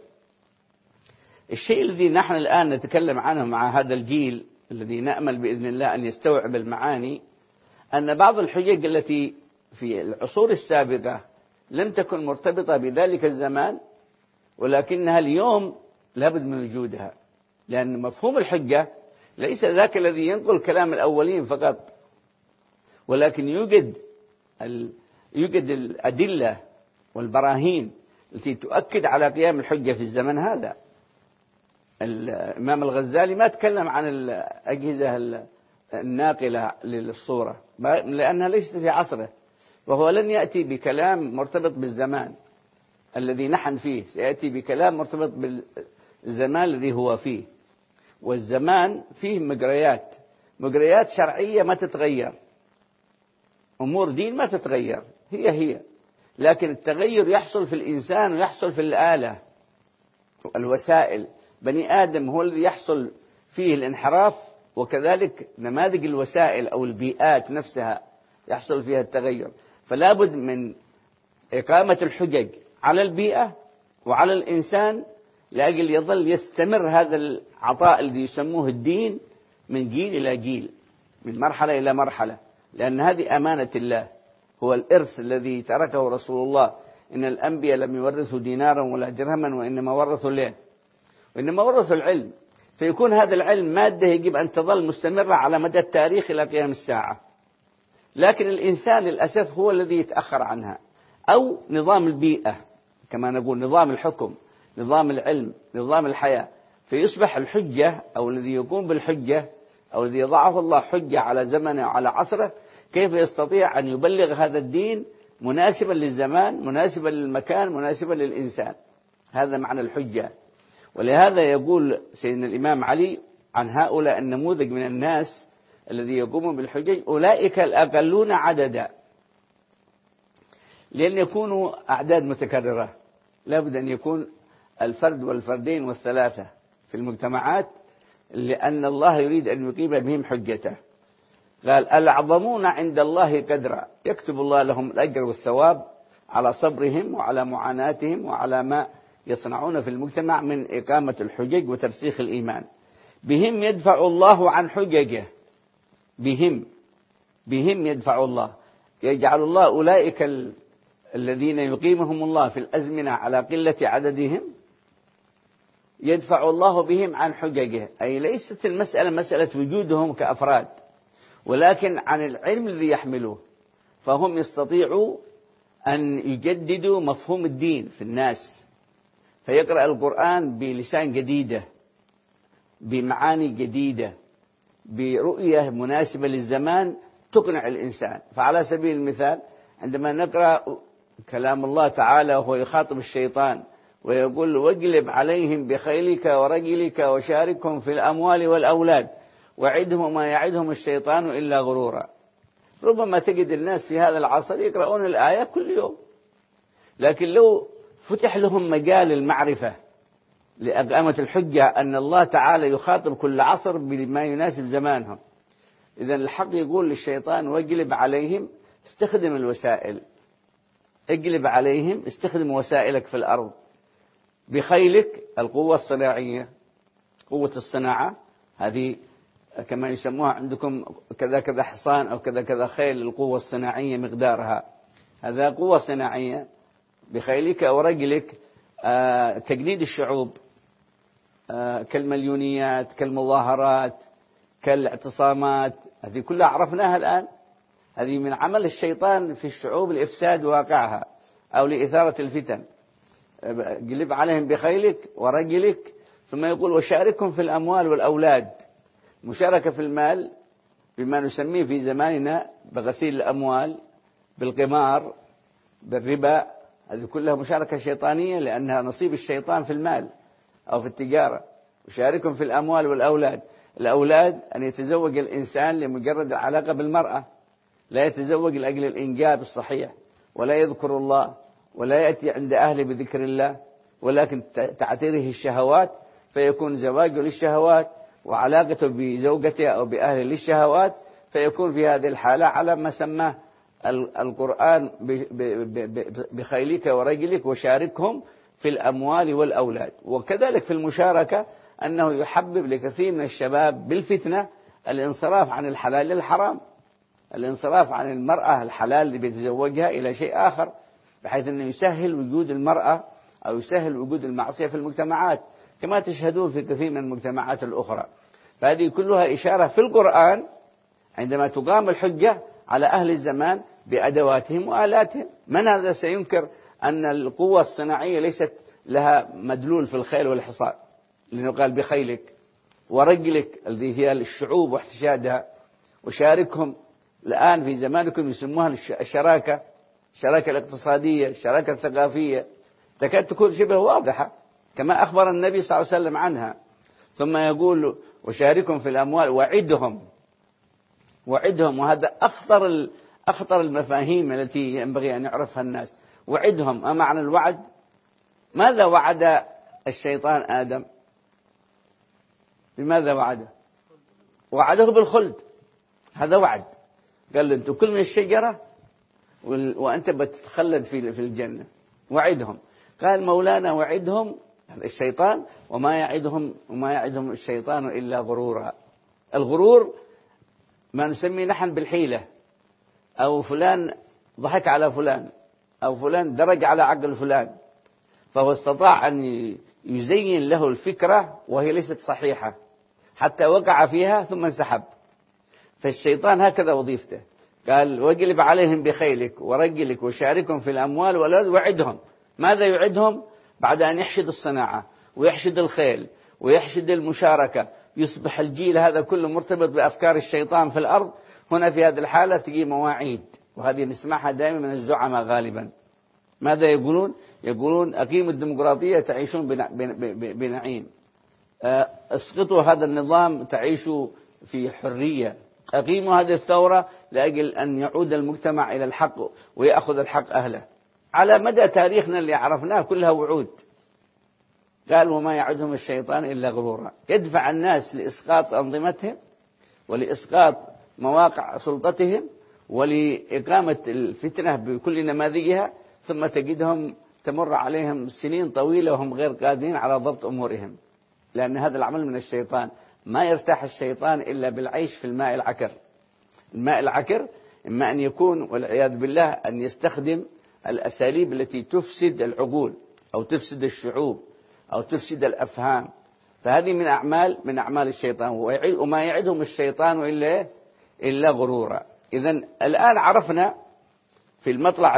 الشيء الذي نحن الآن نتكلم عنه مع هذا الجيل الذي نأمل بإذن الله أن يستوعب المعاني، أن بعض الحجج التي في العصور السابقة لم تكن مرتبطة بذلك الزمان، ولكنها اليوم لابد من وجودها، لأن مفهوم الحجة ليس ذاك الذي ينقل كلام الأولين فقط، ولكن يوجد يوجد الأدلة والبراهين التي تؤكد على قيام الحجة في الزمن هذا. الإمام الغزالي ما تكلم عن الأجهزة الناقلة للصورة لأنها ليست في عصره، وهو لن يأتي بكلام مرتبط بالزمان الذي نحن فيه، سيأتي بكلام مرتبط بالزمان الذي هو فيه. والزمان فيه مجريات مجريات شرعية ما تتغير، أمور دين ما تتغير، هي هي، لكن التغير يحصل في الإنسان ويحصل في الآلة الوسائل. بني آدم هو الذي يحصل فيه الانحراف، وكذلك نماذج الوسائل أو البيئات نفسها يحصل فيها التغير. فلا بد من إقامة الحجج على البيئة وعلى الإنسان لأجل يظل يستمر هذا العطاء الذي يسموه الدين من جيل إلى جيل، من مرحلة إلى مرحلة، لأن هذه أمانة الله، هو الإرث الذي تركه رسول الله. إن الأنبياء لم يورثوا دينارا ولا درهما وإنما ورثوا ليه وإنما ورثوا العلم. فيكون هذا العلم مادة يجب أن تظل مستمرة على مدى التاريخ إلى قيام الساعة، لكن الإنسان للأسف هو الذي يتأخر عنها، أو نظام البيئة كما نقول، نظام الحكم، نظام العلم، نظام الحياة. فيصبح الحجة أو الذي يقوم بالحجة أو الذي يضعه الله حجة على زمنه وعلى عصره، كيف يستطيع أن يبلغ هذا الدين مناسبا للزمان، مناسبا للمكان، مناسبا للإنسان. هذا معنى الحجة. ولهذا يقول سيدنا الإمام علي عن هؤلاء النموذج من الناس الذي يقوم بالحجج: أولئك الأقلون عددا. لأن يكونوا أعداد متكررة، لابد أن يكون الفرد والفردين والثلاثة في المجتمعات، لأن الله يريد أن يقيم بهم حجته. قال: الأعظمون عند الله قدرا، يكتب الله لهم الأجر والثواب على صبرهم وعلى معاناتهم وعلى ما يصنعون في المجتمع من إقامة الحجج وترسيخ الإيمان. بهم يدفع الله عن حججه، بهم بهم يدفع الله، يجعل الله أولئك ال... الذين يقيمهم الله في الأزمنة على قلة عددهم، يدفع الله بهم عن حججه. أي ليست المسألة مسألة وجودهم كأفراد، ولكن عن العلم الذي يحملوه، فهم يستطيعوا أن يجددوا مفهوم الدين في الناس، فيقرأ القرآن بلسان جديدة، بمعاني جديدة، برؤية مناسبة للزمان تقنع الإنسان. فعلى سبيل المثال عندما نقرأ كلام الله تعالى وهو يخاطب الشيطان ويقول: واجلب عليهم بخيلك ورجلك وشاركهم في الأموال والأولاد وعدهم ما يعدهم الشيطان إلا غرورا. ربما تجد الناس في هذا العصر يقرؤون الآية كل يوم، لكن لو فتح لهم مجال المعرفة لإقامة الحجة أن الله تعالى يخاطب كل عصر بما يناسب زمانهم، إذن الحق يقول للشيطان: واجلب عليهم، استخدم الوسائل، اجلب عليهم، استخدم وسائلك في الأرض، بخيلك القوة الصناعية، قوة الصناعة، هذه كما يسموها عندكم كذا كذا حصان أو كذا كذا خيل، القوة الصناعية مقدارها، هذا قوة صناعية. بخيلك ورجلك آه تجنيد الشعوب، آه كالمليونيات، كالمظاهرات، كالاعتصامات، هذه كلها عرفناها الآن. هذه من عمل الشيطان في الشعوب لإفساد واقعها أو لإثارة الفتن. قلب عليهم بخيلك ورجلك، ثم يقول: وشاركهم في الأموال والأولاد. مشاركة في المال بما نسميه في زماننا بغسيل الأموال، بالقمار، بالربا، هذه كلها مشاركة شيطانية لأنها نصيب الشيطان في المال أو في التجارة. وشاركهم في الأموال والأولاد، الأولاد أن يتزوج الإنسان لمجرد العلاقة بالمرأة، لا يتزوج لأجل الإنجاب الصحيح، ولا يذكر الله، ولا يأتي عند أهله بذكر الله، ولكن تعتريه الشهوات، فيكون زواجه للشهوات وعلاقته بزوجته أو بأهله للشهوات، فيكون في هذه الحالة على ما سماه القرآن بخيلك ورجلك وشاركهم في الأموال والأولاد. وكذلك في المشاركة أنه يحبب لكثير من الشباب بالفتنة الانصراف عن الحلال للحرام، الانصراف عن المرأة الحلال اللي بيتزوجها إلى شيء آخر، بحيث أنه يسهل وجود المرأة أو يسهل وجود المعصية في المجتمعات كما تشهدون في كثير من المجتمعات الأخرى. فهذه كلها إشارة في القرآن عندما تقام الحجة على أهل الزمان بأدواتهم وآلاتهم. من هذا سينكر أن القوة الصناعية ليست لها مدلول في الخيل والحصان، لأنه قال بخيلك ورجلك الذي هي الشعوب واحتشادها، وشاركهم. الآن في زمانكم يسموها الشراكة، الشراكة الاقتصادية، الشراكة الثقافية، تكاد تكون شبه واضحة كما أخبر النبي صلى الله عليه وسلم عنها. ثم يقول وشاركهم في الأموال وعدهم، وعدهم، وهذا أخطر أخطر المفاهيم التي ينبغي أن يعرفها الناس. وعدهم، ما معنى الوعد؟ ماذا وعد الشيطان آدم؟ بماذا وعده؟ وعده بالخلد، هذا وعد. قال له أنت كل من الشجرة وأنت بتتخلد في في الجنة. وعدهم، قال مولانا وعدهم الشيطان وما يعدهم وما يعدهم الشيطان إلا غرورا. الغرور ما نسميه نحن بالحيلة، أو فلان ضحك على فلان، أو فلان درج على عقل فلان، فهو استطاع أن يزين له الفكرة وهي ليست صحيحة حتى وقع فيها ثم انسحب. فالشيطان هكذا وظيفته، قال واجلب عليهم بخيلك ورجلك وشاركهم في الأموال والأولاد. وعدهم، ماذا يعدهم؟ بعد أن يحشد الصناعة ويحشد الخيل ويحشد المشاركة، يصبح الجيل هذا كله مرتبط بأفكار الشيطان في الأرض. هنا في هذه الحالة تجي مواعيد، وهذه نسمعها دائما من الزعماء غالبا. ماذا يقولون؟ يقولون أقيموا الديمقراطية تعيشون بنعيم، اسقطوا هذا النظام تعيشوا في حرية، أقيموا هذه الثورة لأجل أن يعود المجتمع إلى الحق ويأخذ الحق أهله. على مدى تاريخنا اللي عرفناه كلها وعود. قال وما يعدهم الشيطان إلا غرورا، يدفع الناس لإسقاط أنظمتهم ولإسقاط مواقع سلطتهم ولإقامة الفتنة بكل نماذجها، ثم تجدهم تمر عليهم سنين طويلة وهم غير قادرين على ضبط أمورهم، لأن هذا العمل من الشيطان. ما يرتاح الشيطان إلا بالعيش في الماء العكر. الماء العكر إما أن يكون والعياذ بالله أن يستخدم الأساليب التي تفسد العقول أو تفسد الشعوب أو تفسد الأفهام، فهذه من أعمال من أعمال الشيطان. وما يعدهم الشيطان إلا إلا غرورا. إذن الآن عرفنا في المطلع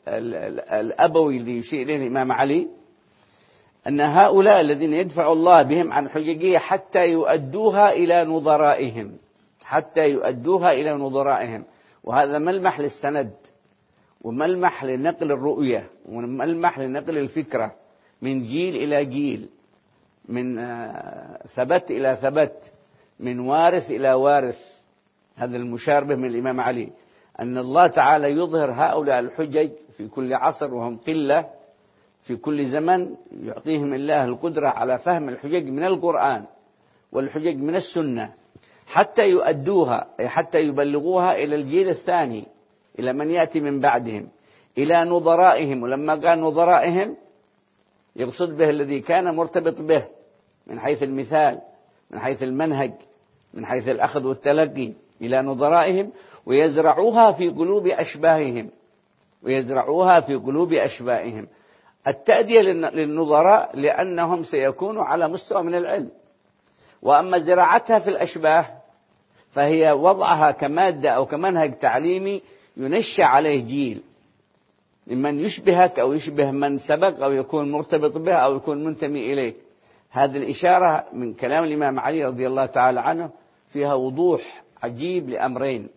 الأبوي اللي يشير إليه الإمام علي أن هؤلاء الذين يدفع الله بهم عن حججية حتى يؤدوها إلى نظرائهم، حتى يؤدوها إلى نظرائهم. وهذا ملمح للسند وملمح لنقل الرؤية وملمح لنقل الفكرة من جيل إلى جيل، من ثبت إلى ثبت، من وارث إلى وارث. هذا المشاربه من الإمام علي، أن الله تعالى يظهر هؤلاء الحجج في كل عصر وهم قلة، في كل زمن يعطيهم الله القدرة على فهم الحجج من القرآن والحجج من السنة حتى يؤدوها، أي حتى يبلغوها إلى الجيل الثاني، إلى من يأتي من بعدهم، إلى نظرائهم. ولما قال نظرائهم يقصد به الذي كان مرتبط به من حيث المثال، من حيث المنهج، من حيث الأخذ والتلقي، إلى نظرائهم ويزرعوها في قلوب أشباههم، ويزرعوها في قلوب أشباههم. التأدية للنظراء لأنهم سيكونوا على مستوى من العلم، وأما زراعتها في الأشباه فهي وضعها كمادة أو كمنهج تعليمي ينشأ عليه جيل ممن يشبهك أو يشبه من سبق أو يكون مرتبط به أو يكون منتمي إليك. هذه الإشارة من كلام الإمام علي رضي الله تعالى عنه فيها وضوح عجيب لأمرين.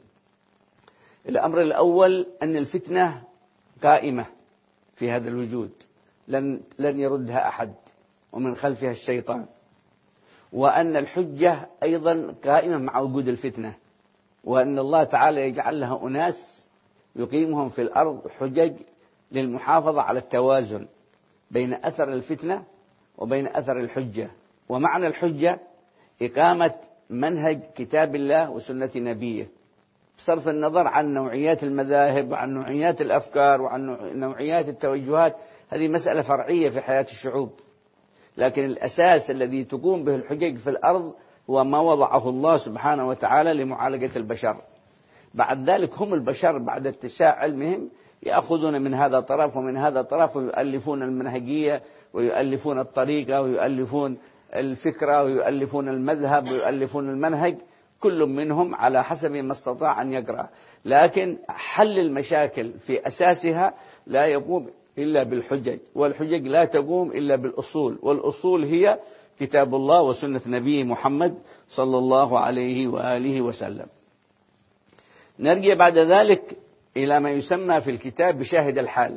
الأمر الأول أن الفتنة قائمة في هذا الوجود، لن لن يردها أحد، ومن خلفها الشيطان. وأن الحجة أيضا قائمة مع وجود الفتنة، وأن الله تعالى يجعل لها أناس يقيمهم في الأرض حجج للمحافظة على التوازن بين أثر الفتنة وبين أثر الحجة. ومعنى الحجة إقامة منهج كتاب الله وسنة نبيه، بصرف النظر عن نوعيات المذاهب وعن نوعيات الأفكار وعن نوعيات التوجهات، هذه مسألة فرعية في حياة الشعوب، لكن الأساس الذي تقوم به الحجج في الأرض هو ما وضعه الله سبحانه وتعالى لمعالجة البشر. بعد ذلك هم البشر بعد اتساع علمهم يأخذون من هذا طرف ومن هذا طرف، ويؤلفون المنهجية ويؤلفون الطريقة ويؤلفون الفكرة ويؤلفون المذهب ويؤلفون المنهج، كل منهم على حسب ما استطاع أن يقرأ. لكن حل المشاكل في أساسها لا يقوم إلا بالحجج، والحجج لا تقوم إلا بالأصول، والأصول هي كتاب الله وسنة نبيه محمد صلى الله عليه وآله وسلم. نرجع بعد ذلك إلى ما يسمى في الكتاب بشاهد الحال،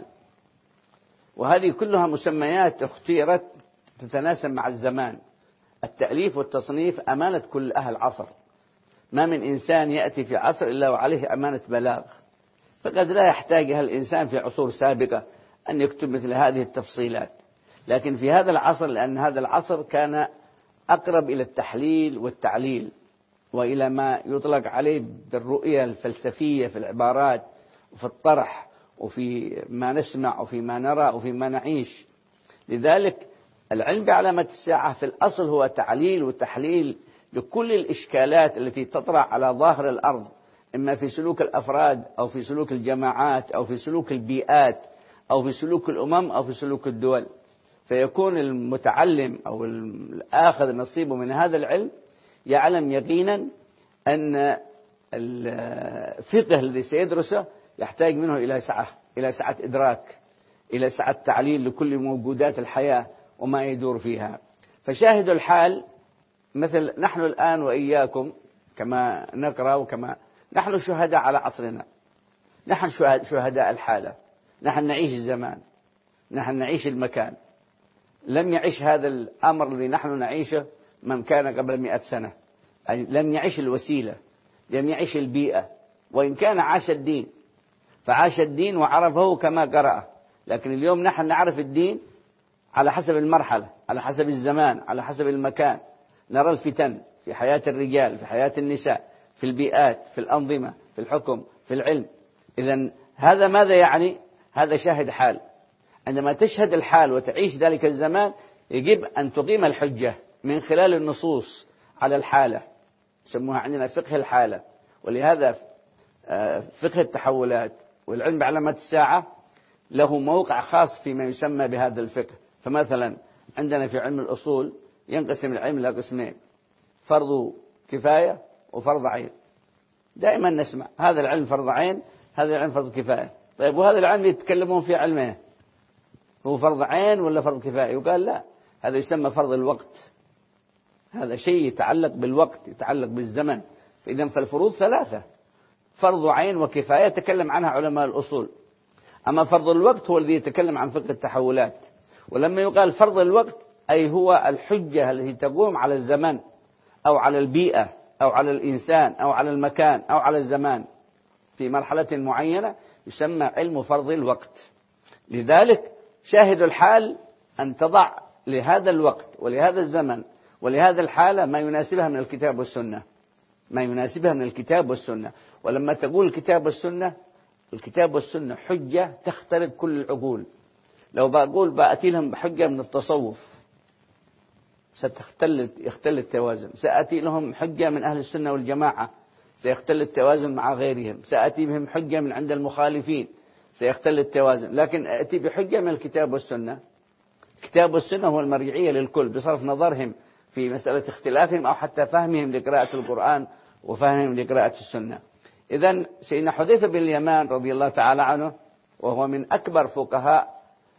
وهذه كلها مسميات اختيرت تتناسب مع الزمان. التأليف والتصنيف أمانة كل أهل عصر، ما من إنسان يأتي في عصر إلا وعليه أمانة بلاغ، فقد لا يحتاجها الإنسان في عصور سابقة أن يكتب مثل هذه التفصيلات، لكن في هذا العصر، لأن هذا العصر كان أقرب إلى التحليل والتعليل وإلى ما يطلق عليه بالرؤية الفلسفية في العبارات وفي الطرح وفي ما نسمع وفي ما نرى وفي ما نعيش. لذلك العلم بعلامة الساعة في الأصل هو تعليل وتحليل لكل الإشكالات التي تطرأ على ظاهر الأرض، إما في سلوك الأفراد أو في سلوك الجماعات أو في سلوك البيئات أو في سلوك الأمم أو في سلوك الدول. فيكون المتعلم أو الآخذ نصيبه من هذا العلم يعلم يقينا أن الفقه الذي سيدرسه يحتاج منه إلى سعة إلى سعة إدراك، إلى سعة تعليل لكل موجودات الحياة وما يدور فيها. فشاهد الحال مثل نحن الآن وإياكم كما نقرأ وكما نحن شهداء على عصرنا، نحن شهداء الحالة، نحن نعيش الزمان، نحن نعيش المكان. لم يعيش هذا الأمر الذي نحن نعيشه من كان قبل مئة سنة، يعني لم يعيش الوسيلة، لم يعيش البيئة، وإن كان عاش الدين فعاش الدين وعرفه كما قرأه. لكن اليوم نحن نعرف الدين على حسب المرحلة، على حسب الزمان، على حسب المكان. نرى الفتن في حياة الرجال، في حياة النساء، في البيئات، في الأنظمة، في الحكم، في العلم. إذن هذا ماذا يعني؟ هذا شاهد حال. عندما تشهد الحال وتعيش ذلك الزمان يجب أن تقيم الحجة من خلال النصوص على الحالة، يسموها عندنا فقه الحالة. ولهذا فقه التحولات والعلم بعلامات الساعة له موقع خاص فيما يسمى بهذا الفقه. فمثلا عندنا في علم الأصول ينقسم العلم إلى قسمين: فرض كفاية وفرض عين. دائما نسمع هذا العلم فرض عين، هذا العلم فرض كفاية. طيب وهذا العلم يتكلمون في علمه هو فرض عين ولا فرض كفاية؟ يقال لا، هذا يسمى فرض الوقت، هذا شيء يتعلق بالوقت، يتعلق بالزمن. فإذا فالفروض ثلاثة: فرض عين وكفاية تكلم عنها علماء الأصول. أما فرض الوقت هو الذي يتكلم عن فقه التحولات. ولما يقال فرض الوقت أي هو الحجة التي تقوم على الزمن أو على البيئة أو على الإنسان أو على المكان أو على الزمان في مرحلة معينة، يسمى علم فرض الوقت. لذلك شاهد الحال أن تضع لهذا الوقت ولهذا الزمن ولهذا الحالة ما يناسبها من الكتاب والسنة، ما يناسبها من الكتاب والسنة. ولما تقول الكتاب والسنة، الكتاب والسنة حجة تخترق كل العقول. لو بقول بأتي لهم بحجة من التصوف ستختل يختل التوازن، سأتي لهم حجة من أهل السنة والجماعة سيختل التوازن مع غيرهم، سأتي بهم حجة من عند المخالفين سيختل التوازن. لكن أتي بحجة من الكتاب والسنة. الكتاب والسنة هو المرجعية للكل بصرف نظرهم في مسألة اختلافهم أو حتى فهمهم لقراءة القرآن وفهمهم لقراءة السنة. إذن سيدنا حذيفة بن اليمان رضي الله تعالى عنه، وهو من أكبر فقهاء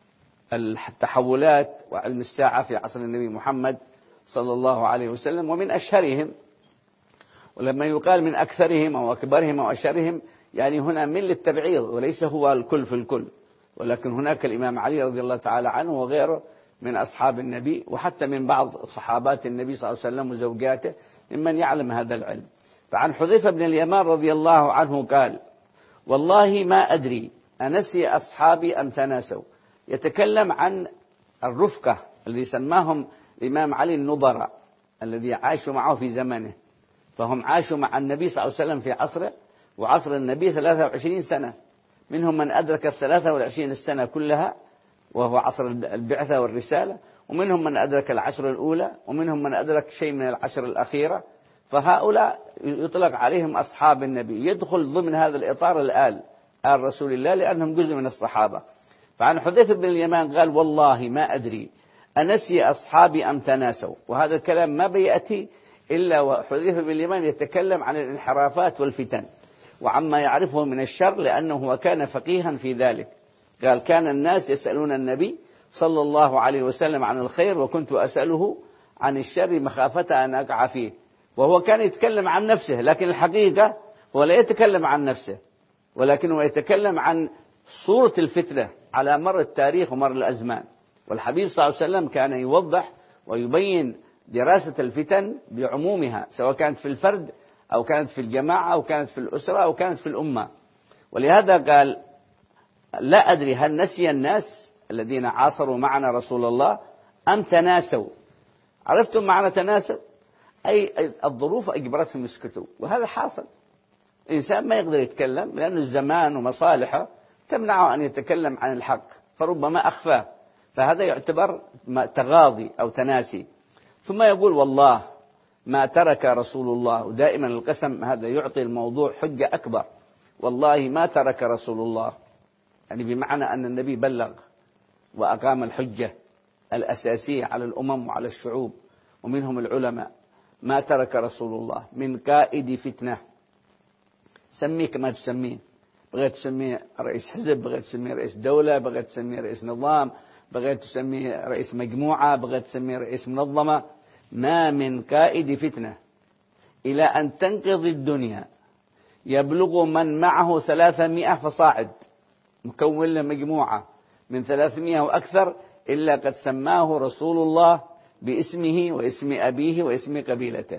التحولات وعلم الساعة في عصر النبي محمد صلى الله عليه وسلم، ومن أشهرهم. ولما يقال من أكثرهم أو أكبرهم أو أشهرهم يعني هنا من للتبعيض، وليس هو الكل في الكل، ولكن هناك الإمام علي رضي الله تعالى عنه وغيره من أصحاب النبي وحتى من بعض صحابات النبي صلى الله عليه وسلم وزوجاته ممن يعلم هذا العلم. فعن حذيفة بن اليمان رضي الله عنه قال: والله ما أدري أنسي أصحابي أم تناسوا. يتكلم عن الرفقة الذي سماهم الإمام علي النظراء الذي عاشوا معه في زمنه، فهم عاشوا مع النبي صلى الله عليه وسلم في عصره وعصر النبي ثلاثة وعشرين سنة، منهم من أدرك الثلاثة والعشرين السنة كلها وهو عصر البعثة والرسالة، ومنهم من أدرك العشر الأولى، ومنهم من أدرك شيء من العشر الأخيرة. فهؤلاء يطلق عليهم أصحاب النبي، يدخل ضمن هذا الإطار الآل آل رسول الله لأنهم جزء من الصحابة. فعن حذيفة بن اليمان قال: والله ما أدري أنسي أصحابي أم تناسوا. وهذا الكلام ما بيأتي إلا وحذيفة بن اليمان يتكلم عن الانحرافات والفتن وعما يعرفه من الشر، لأنه كان فقيها في ذلك. قال: كان الناس يسألون النبي صلى الله عليه وسلم عن الخير وكنت أسأله عن الشر مخافة أن أقع فيه. وهو كان يتكلم عن نفسه، لكن الحقيقة هو لا يتكلم عن نفسه، ولكنه يتكلم عن صورة الفتنة على مر التاريخ ومر الأزمان. والحبيب صلى الله عليه وسلم كان يوضح ويبين دراسة الفتن بعمومها، سواء كانت في الفرد أو كانت في الجماعة أو كانت في الأسرة أو كانت في الأمة. ولهذا قال: لا أدري هل نسي الناس الذين عاصروا معنا رسول الله أم تناسوا. عرفتم معنى تناسوا؟ أي الظروف أجبرتهم يسكتوا، وهذا حاصل. الإنسان ما يقدر يتكلم لأن الزمان ومصالحه تمنعه أن يتكلم عن الحق، فربما أخفاه، فهذا يعتبر تغاضي أو تناسي. ثم يقول: والله ما ترك رسول الله. ودائما القسم هذا يعطي الموضوع حجة أكبر. والله ما ترك رسول الله، يعني بمعنى أن النبي بلغ وأقام الحجة الأساسية على الأمم وعلى الشعوب ومنهم العلماء. ما ترك رسول الله من قائد فتنة، سميه كما تسميه، بغيت تسميه رئيس حزب، بغيت تسميه رئيس دولة، بغيت تسميه رئيس نظام، بغيت تسميه رئيس مجموعة، بغيت تسميه رئيس منظمة. ما من قائد فتنة إلى أن تنقضي الدنيا يبلغ من معه ثلاثمائة فصاعد، مكون له مجموعة من ثلاثمائة وأكثر، إلا قد سماه رسول الله باسمه واسم أبيه واسم قبيلته.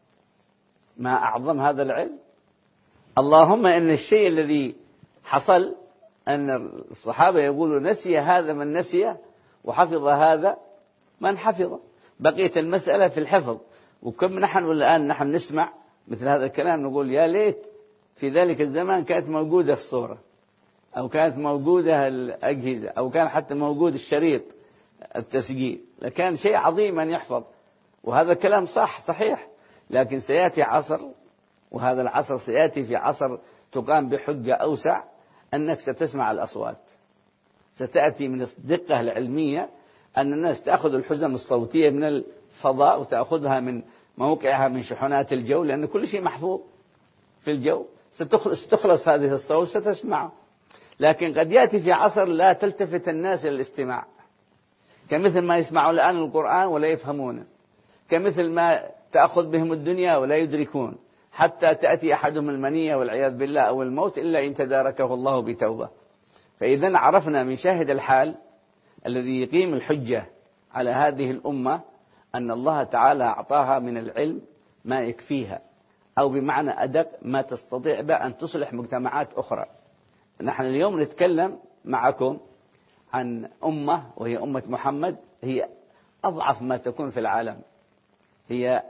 ما أعظم هذا العلم. اللهم إن الشيء الذي حصل أن الصحابة يقولوا: نسي هذا من نسي وحفظ هذا من حفظ. بقيت المسألة في الحفظ. وكم نحن الآن نحن نسمع مثل هذا الكلام نقول: يا ليت في ذلك الزمان كانت موجودة الصورة، أو كانت موجودة الأجهزة، أو كان حتى موجود الشريط التسجيل، لكان شيء عظيم أن يحفظ. وهذا الكلام صح صحيح، لكن سيأتي عصر، وهذا العصر سيأتي في عصر تقام بحجة أوسع، أنك ستسمع الأصوات، ستأتي من الدقة العلمية أن الناس تأخذ الحزم الصوتية من الفضاء وتأخذها من موقعها من شحنات الجو، لأن كل شيء محفوظ في الجو، ستخلص هذه الصوت ستسمعه. لكن قد يأتي في عصر لا تلتفت الناس إلى الاستماع، كمثل ما يسمعوا الآن القرآن ولا يفهمونه، كمثل ما تأخذ بهم الدنيا ولا يدركون، حتى تأتي أحدهم المنية والعياذ بالله أو الموت إلا إن تداركه الله بتوبة. فإذا عرفنا من شاهد الحال الذي يقيم الحجة على هذه الأمة أن الله تعالى أعطاها من العلم ما يكفيها، أو بمعنى أدق ما تستطيع بها أن تصلح مجتمعات أخرى. نحن اليوم نتكلم معكم عن أمة وهي أمة محمد، هي أضعف ما تكون في العالم، هي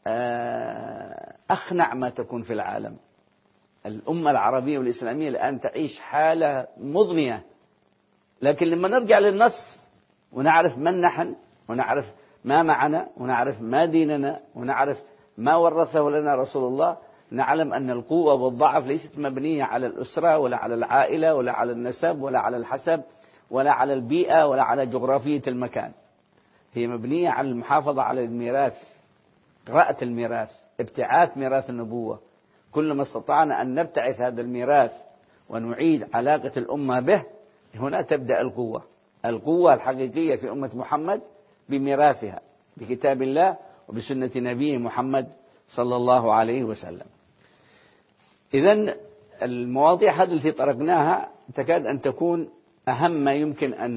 أخنع ما تكون في العالم. الأمة العربية والإسلامية الآن تعيش حالة مضنية. لكن لما نرجع للنص ونعرف من نحن، ونعرف ما معنا، ونعرف ما ديننا، ونعرف ما ورثه لنا رسول الله، نعلم أن القوة والضعف ليست مبنية على الأسرة ولا على العائلة ولا على النسب ولا على الحسب ولا على البيئة ولا على جغرافية المكان. هي مبنية على المحافظة على الميراث، قراءة الميراث، ابتعاث ميراث النبوة. كلما استطعنا أن نبتعث هذا الميراث ونعيد علاقة الأمة به، هنا تبدأ القوة. القوة الحقيقية في أمة محمد بميراثها، بكتاب الله وبسنة نبيه محمد صلى الله عليه وسلم. إذن المواضيع هذه التي طرقناها تكاد أن تكون أهم ما يمكن أن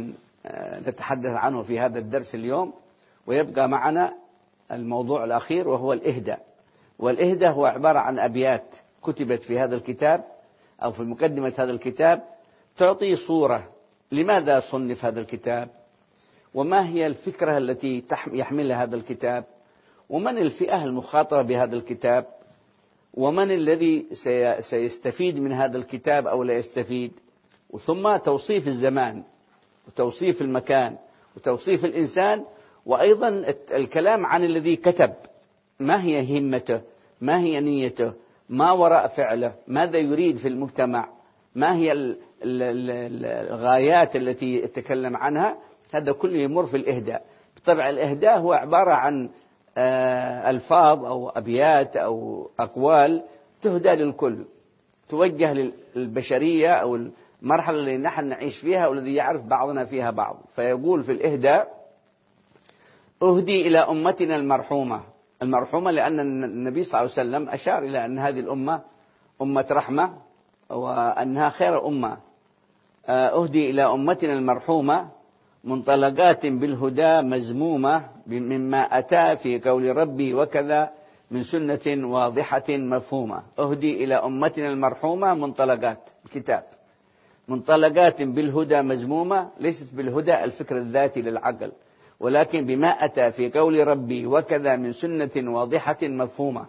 نتحدث عنه في هذا الدرس اليوم، ويبقى معنا الموضوع الأخير وهو الإهداء. والإهداء هو عبارة عن أبيات كتبت في هذا الكتاب أو في مقدمة هذا الكتاب تعطي صورة لماذا صنف هذا الكتاب، وما هي الفكرة التي يحملها هذا الكتاب، ومن الفئة المخاطرة بهذا الكتاب، ومن الذي سيستفيد من هذا الكتاب أو لا يستفيد، ثم توصيف الزمان وتوصيف المكان وتوصيف الإنسان، وأيضا الكلام عن الذي كتب، ما هي همته، ما هي نيته، ما وراء فعله، ماذا يريد في المجتمع، ما هي الغايات التي يتكلم عنها. هذا كله يمر في الإهداء. بالطبع الإهداء هو عبارة عن ألفاظ أو أبيات أو أقوال تهدى للكل، توجه للبشرية أو المرحلة اللي نحن نعيش فيها والذي يعرف بعضنا فيها بعض. فيقول في الإهداء: أهدي إلى أمتنا المرحومة. المرحومة لأن النبي صلى الله عليه وسلم أشار إلى أن هذه الأمة أمة رحمة وأنها خير أمة. أهدي إلى أمتنا المرحومة منطلقات بالهدى مزمومة مما أتى في قول ربي وكذا من سنة واضحة مفهومة. أهدي إلى أمتنا المرحومة منطلقات الكتاب، منطلقات بالهدى مزمومة، ليست بالهدى الفكر الذاتي للعقل، ولكن بما أتى في قول ربي وكذا من سنة واضحة مفهومة.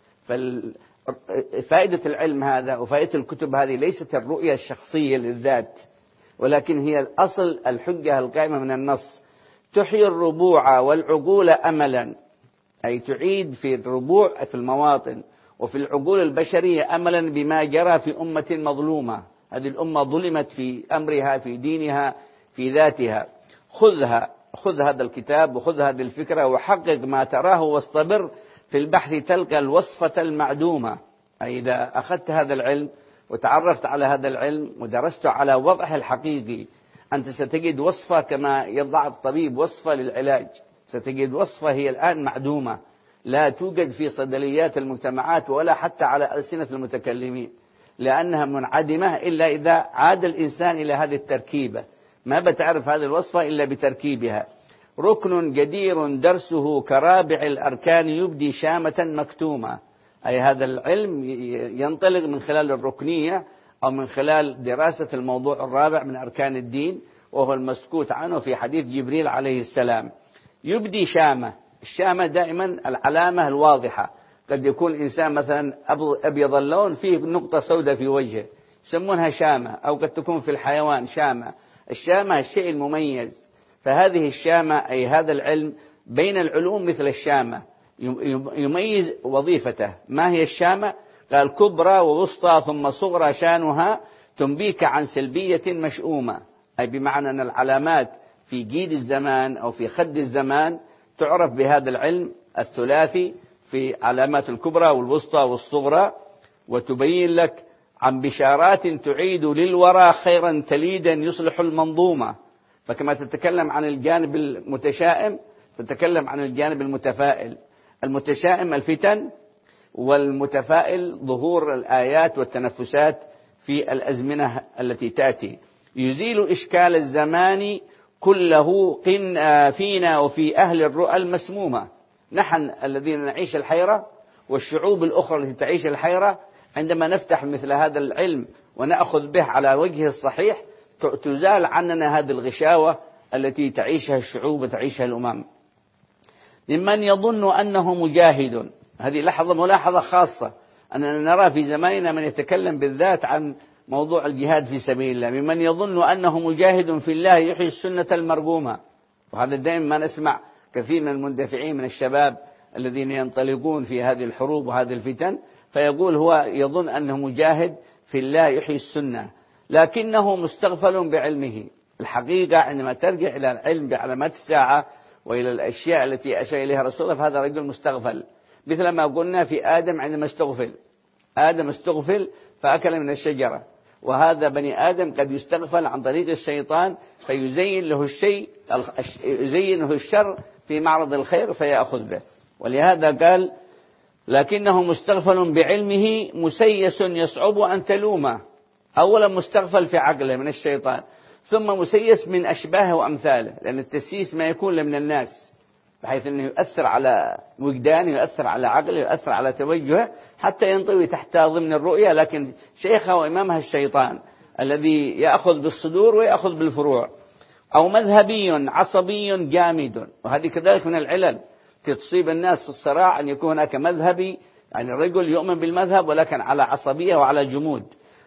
ففائدة العلم هذا وفائدة الكتب هذه ليست الرؤية الشخصية للذات، ولكن هي الأصل الحجة القائمة من النص. تحيي الربوع والعقول أملا، أي تعيد في الربوع في المواطن وفي العقول البشرية أملا بما جرى في أمة مظلومة. هذه الأمة ظلمت في أمرها، في دينها، في ذاتها. خذها خذ هذا الكتاب وخذ هذه الفكرة وحقق ما تراه واستمر في البحث تلقى الوصفة المعدومة. أي إذا أخذت هذا العلم وتعرفت على هذا العلم ودرست على وضعه الحقيقي، أنت ستجد وصفة كما يضع الطبيب وصفة للعلاج، ستجد وصفة هي الآن معدومة، لا توجد في صيدليات المجتمعات ولا حتى على ألسنة المتكلمين، لأنها منعدمة إلا إذا عاد الإنسان إلى هذه التركيبة. ما بتعرف هذه الوصفة إلا بتركيبها. ركن جدير درسه كرابع الأركان يبدي شامة مكتومة. أي هذا العلم ينطلق من خلال الركنية أو من خلال دراسة الموضوع الرابع من أركان الدين، وهو المسكوت عنه في حديث جبريل عليه السلام. يبدي شامة. الشامة دائما العلامة الواضحة. قد يكون الإنسان مثلا أبيض اللون فيه نقطة سوداء في وجهه يسمونها شامة، أو قد تكون في الحيوان شامة. الشامة الشيء المميز. فهذه الشامة أي هذا العلم بين العلوم مثل الشامة يميز وظيفته. ما هي الشامة؟ قال: كبرى ووسطى ثم صغرى شانها تنبيك عن سلبية مشؤومة. أي بمعنى أن العلامات في جيد الزمان أو في خد الزمان تعرف بهذا العلم الثلاثي في علامات الكبرى والوسطى والصغرى، وتبين لك عن بشارات تعيد للورى خيرا تليدا يصلح المنظومة. فكما تتكلم عن الجانب المتشائم تتكلم عن الجانب المتفائل. المتشائم الفتن، والمتفائل ظهور الآيات والتنفسات في الأزمنة التي تأتي. يزيل إشكال الزمان كله قن فينا وفي أهل الرؤى المسمومة. نحن الذين نعيش الحيرة والشعوب الأخرى التي تعيش الحيرة، عندما نفتح مثل هذا العلم ونأخذ به على وجهه الصحيح تزال عننا هذه الغشاوة التي تعيشها الشعوب وتعيشها الأمم. ممن يظن أنه مجاهد. هذه لحظة ملاحظة خاصة، أننا نرى في زماننا من يتكلم بالذات عن موضوع الجهاد في سبيل الله. ممن يظن أنه مجاهد في الله يحيي السنة المرغومة. وهذا دائما ما نسمع كثير من المندفعين من الشباب الذين ينطلقون في هذه الحروب وهذه الفتن، فيقول هو يظن أنه مجاهد في الله يحيي السنة، لكنه مستغفل بعلمه. الحقيقة عندما ترجع إلى العلم بعلامات الساعة وإلى الأشياء التي أشار إليها رسول الله، فهذا رجل مستغفل. مثل ما قلنا في آدم عندما استغفل، آدم استغفل فأكل من الشجرة، وهذا بني آدم قد يستغفل عن طريق الشيطان فيزين له الشيء يزينه الشر في معرض الخير فيأخذ به. ولهذا قال: لكنه مستغفل بعلمه مسيس يصعب أن تلومه. أولا مستغفل في عقله من الشيطان، ثم مسيس من أشباهه وأمثاله، لأن التسييس ما يكون من الناس بحيث أنه يؤثر على وجدانه، يؤثر على عقله، يؤثر على توجهه حتى ينطوي تحت ضمن الرؤية، لكن شيخه وإمامها الشيطان الذي يأخذ بالصدور ويأخذ بالفروع. أو مذهبي عصبي جامد، وهذه كذلك من العلل تصيب الناس في الصراع، أن يكون هناك مذهبي يعني الرجل يؤمن بالمذهب ولكن على عصبية وعلى جمود،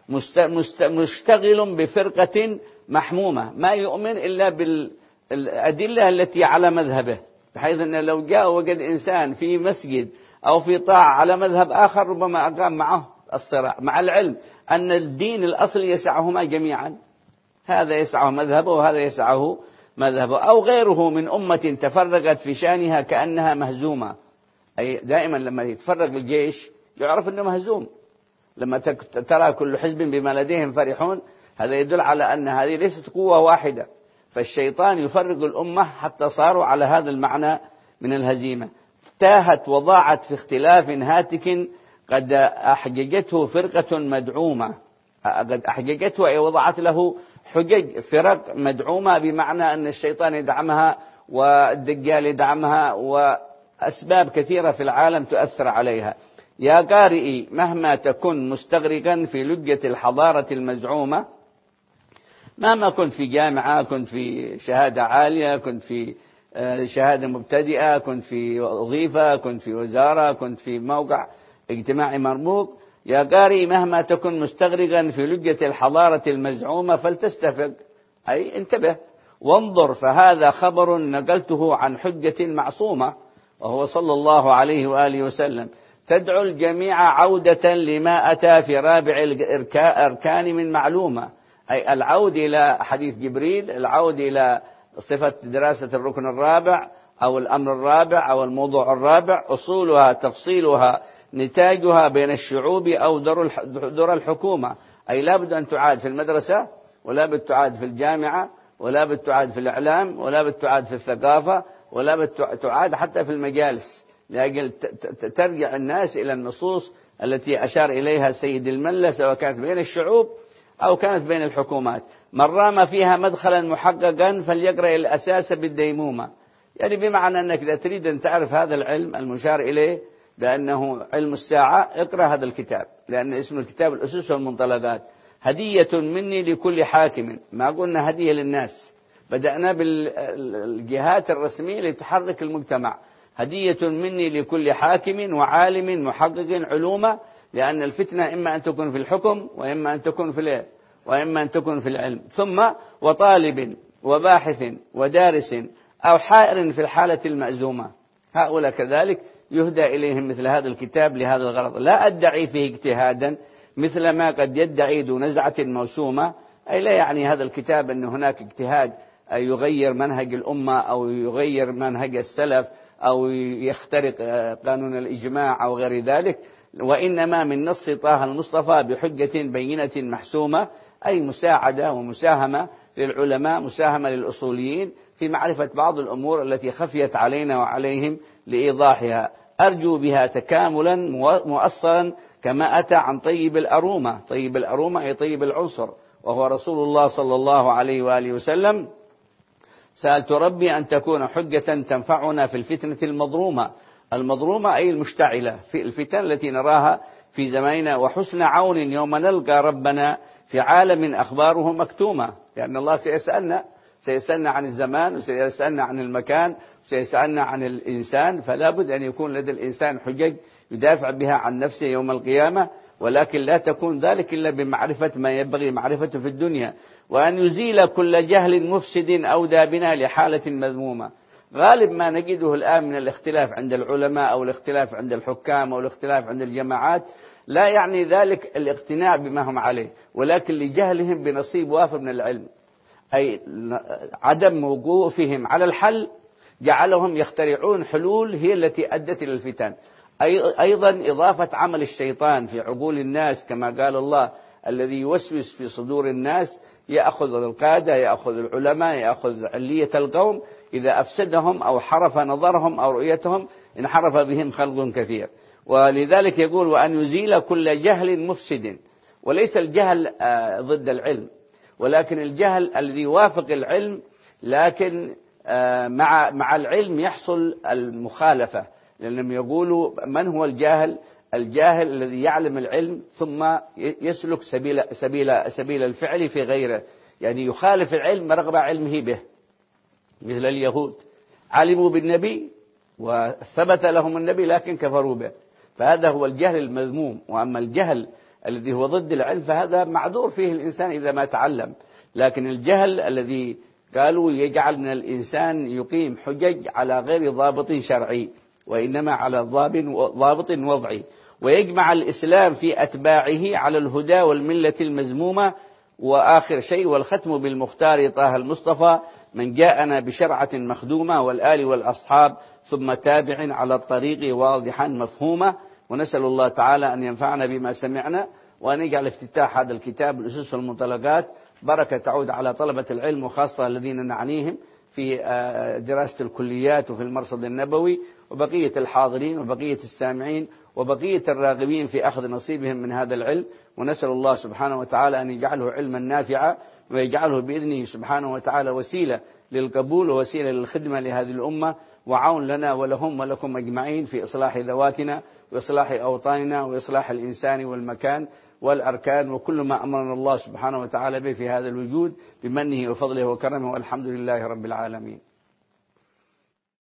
مشتغل بفرقة محمومة ما يؤمن إلا بالأدلة التي على مذهبه، بحيث أن لو جاء وجد إنسان في مسجد أو في طاعة على مذهب آخر ربما أقام معه الصراع، مع العلم أن الدين الأصلي يسعهما جميعا، هذا يسعه مذهبه وهذا يسعه مذهبه. أو غيره من أمة تفرقت في شانها كأنها مهزومة، أي دائما لما يتفرق الجيش يعرف أنه مهزوم، لما ترى كل حزب بما لديهم فرحون هذا يدل على أن هذه ليست قوة واحدة، فالشيطان يفرق الأمة حتى صاروا على هذا المعنى من الهزيمة. تاهت وضاعت في اختلاف هاتك قد أحججته فرقة مدعومة، قد أحججته أي وضعت له حجج فرق مدعومة، بمعنى أن الشيطان يدعمها والدجال يدعمها وأسباب كثيرة في العالم تؤثر عليها. يا قارئي مهما تكن مستغرقا في لجة الحضارة المزعومة، مهما كنت في جامعة، كنت في شهادة عالية، كنت في شهادة مبتدئة، كنت في وظيفة، كنت في وزارة، كنت في موقع اجتماعي مرموق، يا قارئ مهما تكن مستغرقا في لجة الحضارة المزعومة فلتستفق، أي انتبه وانظر، فهذا خبر نقلته عن حجة معصومة وهو صلى الله عليه وآله وسلم، تدعو الجميع عودة لما أتى في رابع الأركان من معلومة، أي العود إلى حديث جبريل، العود إلى صفة دراسة الركن الرابع أو الأمر الرابع أو الموضوع الرابع، أصولها تفصيلها نتاجها بين الشعوب أو در الحكومة، أي لا بد أن تعاد في المدرسة، ولا بد تعاد في الجامعة، ولا بد تعاد في الإعلام، ولا بد تعاد في الثقافة، ولا بد تعاد حتى في المجالس، لأجل ترجع الناس إلى النصوص التي أشار إليها سيد الملة، سواء كانت بين الشعوب أو كانت بين الحكومات. من رام فيها مدخلا محققا فليقرأ الأساس بالديمومة، يعني بمعنى أنك إذا تريد أن تعرف هذا العلم المشار إليه بأنه علم الساعة، اقرأ هذا الكتاب، لأن اسم الكتاب الأسس والمنطلقات. هدية مني لكل حاكم، ما قلنا هدية للناس، بدأنا بالجهات الرسمية لتحرك المجتمع، هدية مني لكل حاكم وعالم محقق علومة، لأن الفتنة إما أن تكون في الحكم وإما أن تكون في العلم وإما أن تكون في العلم. ثم وطالب وباحث ودارس أو حائر في الحالة المأزومة، هؤلاء كذلك يهدى إليهم مثل هذا الكتاب لهذا الغرض. لا أدعي فيه اجتهادا مثل ما قد يدعي ذو نزعة موسومة، أي لا يعني هذا الكتاب أن هناك اجتهاد يغير منهج الأمة أو يغير منهج السلف أو يخترق قانون الإجماع أو غير ذلك، وإنما من نص طه المصطفى بحجة بينة محسومة، أي مساعدة ومساهمة للعلماء، مساهمة للأصوليين في معرفة بعض الأمور التي خفيت علينا وعليهم لإيضاحها. أرجو بها تكاملا مؤصلا كما أتى عن طيب الأرومة، طيب الأرومة أي طيب العنصر، وهو رسول الله صلى الله عليه وآله وسلم. سألت ربي أن تكون حجة تنفعنا في الفتنة المضرومة، المضرومة أي المشتعلة في الفتن التي نراها في زماننا، وحسن عون يوم نلقى ربنا في عالم أخباره مكتومة، لأن الله سيسألنا سيسألنا عن الزمان وسيسألنا عن المكان وسيسألنا عن الإنسان، فلا بد أن يكون لدى الإنسان حجج يدافع بها عن نفسه يوم القيامة، ولكن لا تكون ذلك إلا بمعرفة ما ينبغي معرفته في الدنيا، وأن يزيل كل جهل مفسد أودى بنا لحالة مذمومة. غالب ما نجده الآن من الاختلاف عند العلماء أو الاختلاف عند الحكام أو الاختلاف عند الجماعات لا يعني ذلك الاقتناع بما هم عليه، ولكن لجهلهم بنصيب وافر من العلم، أي عدم وقوفهم على الحل جعلهم يخترعون حلول هي التي أدت إلى الفتن. أيضا إضافة عمل الشيطان في عقول الناس، كما قال الله الذي يوسوس في صدور الناس، يأخذ القادة، يأخذ العلماء، يأخذ علية القوم، إذا أفسدهم أو حرف نظرهم أو رؤيتهم انحرف بهم خلق كثير. ولذلك يقول وأن يزيل كل جهل مفسد، وليس الجهل ضد العلم، ولكن الجهل الذي يوافق العلم، لكن مع مع العلم يحصل المخالفة، لأنهم يقولوا من هو الجاهل؟ الجاهل الذي يعلم العلم ثم يسلك سبيل سبيل سبيل الفعل في غيره، يعني يخالف العلم رغم علمه به، مثل اليهود علموا بالنبي وثبت لهم النبي لكن كفروا به، فهذا هو الجهل المذموم. وأما الجهل الذي هو ضد العلم فهذا معذور فيه الإنسان إذا ما تعلم، لكن الجهل الذي قالوا يجعل من الإنسان يقيم حجج على غير ضابط شرعي وإنما على ضابط وضعي، ويجمع الإسلام في أتباعه على الهدى والملة المزمومة. وآخر شيء والختم بالمختار طه المصطفى من جاءنا بشرعة مخدومة والآل والأصحاب ثم تابع على الطريق واضحا مفهومة. ونسأل الله تعالى أن ينفعنا بما سمعنا وأن يجعل افتتاح هذا الكتاب الأسس والمنطلقات بركة تعود على طلبة العلم وخاصة الذين نعنيهم في دراسة الكليات وفي المرصد النبوي، وبقية الحاضرين وبقية السامعين وبقية الراغبين في أخذ نصيبهم من هذا العلم. ونسأل الله سبحانه وتعالى أن يجعله علما نافعا ويجعله بإذنه سبحانه وتعالى وسيلة للقبول ووسيلة للخدمة لهذه الأمة، وعون لنا ولهم ولكم أجمعين في إصلاح ذواتنا وإصلاح أوطاننا وإصلاح الإنسان والمكان والأركان وكل ما أمرنا الله سبحانه وتعالى به في هذا الوجود بمنه وفضله وكرمه، والحمد لله رب العالمين.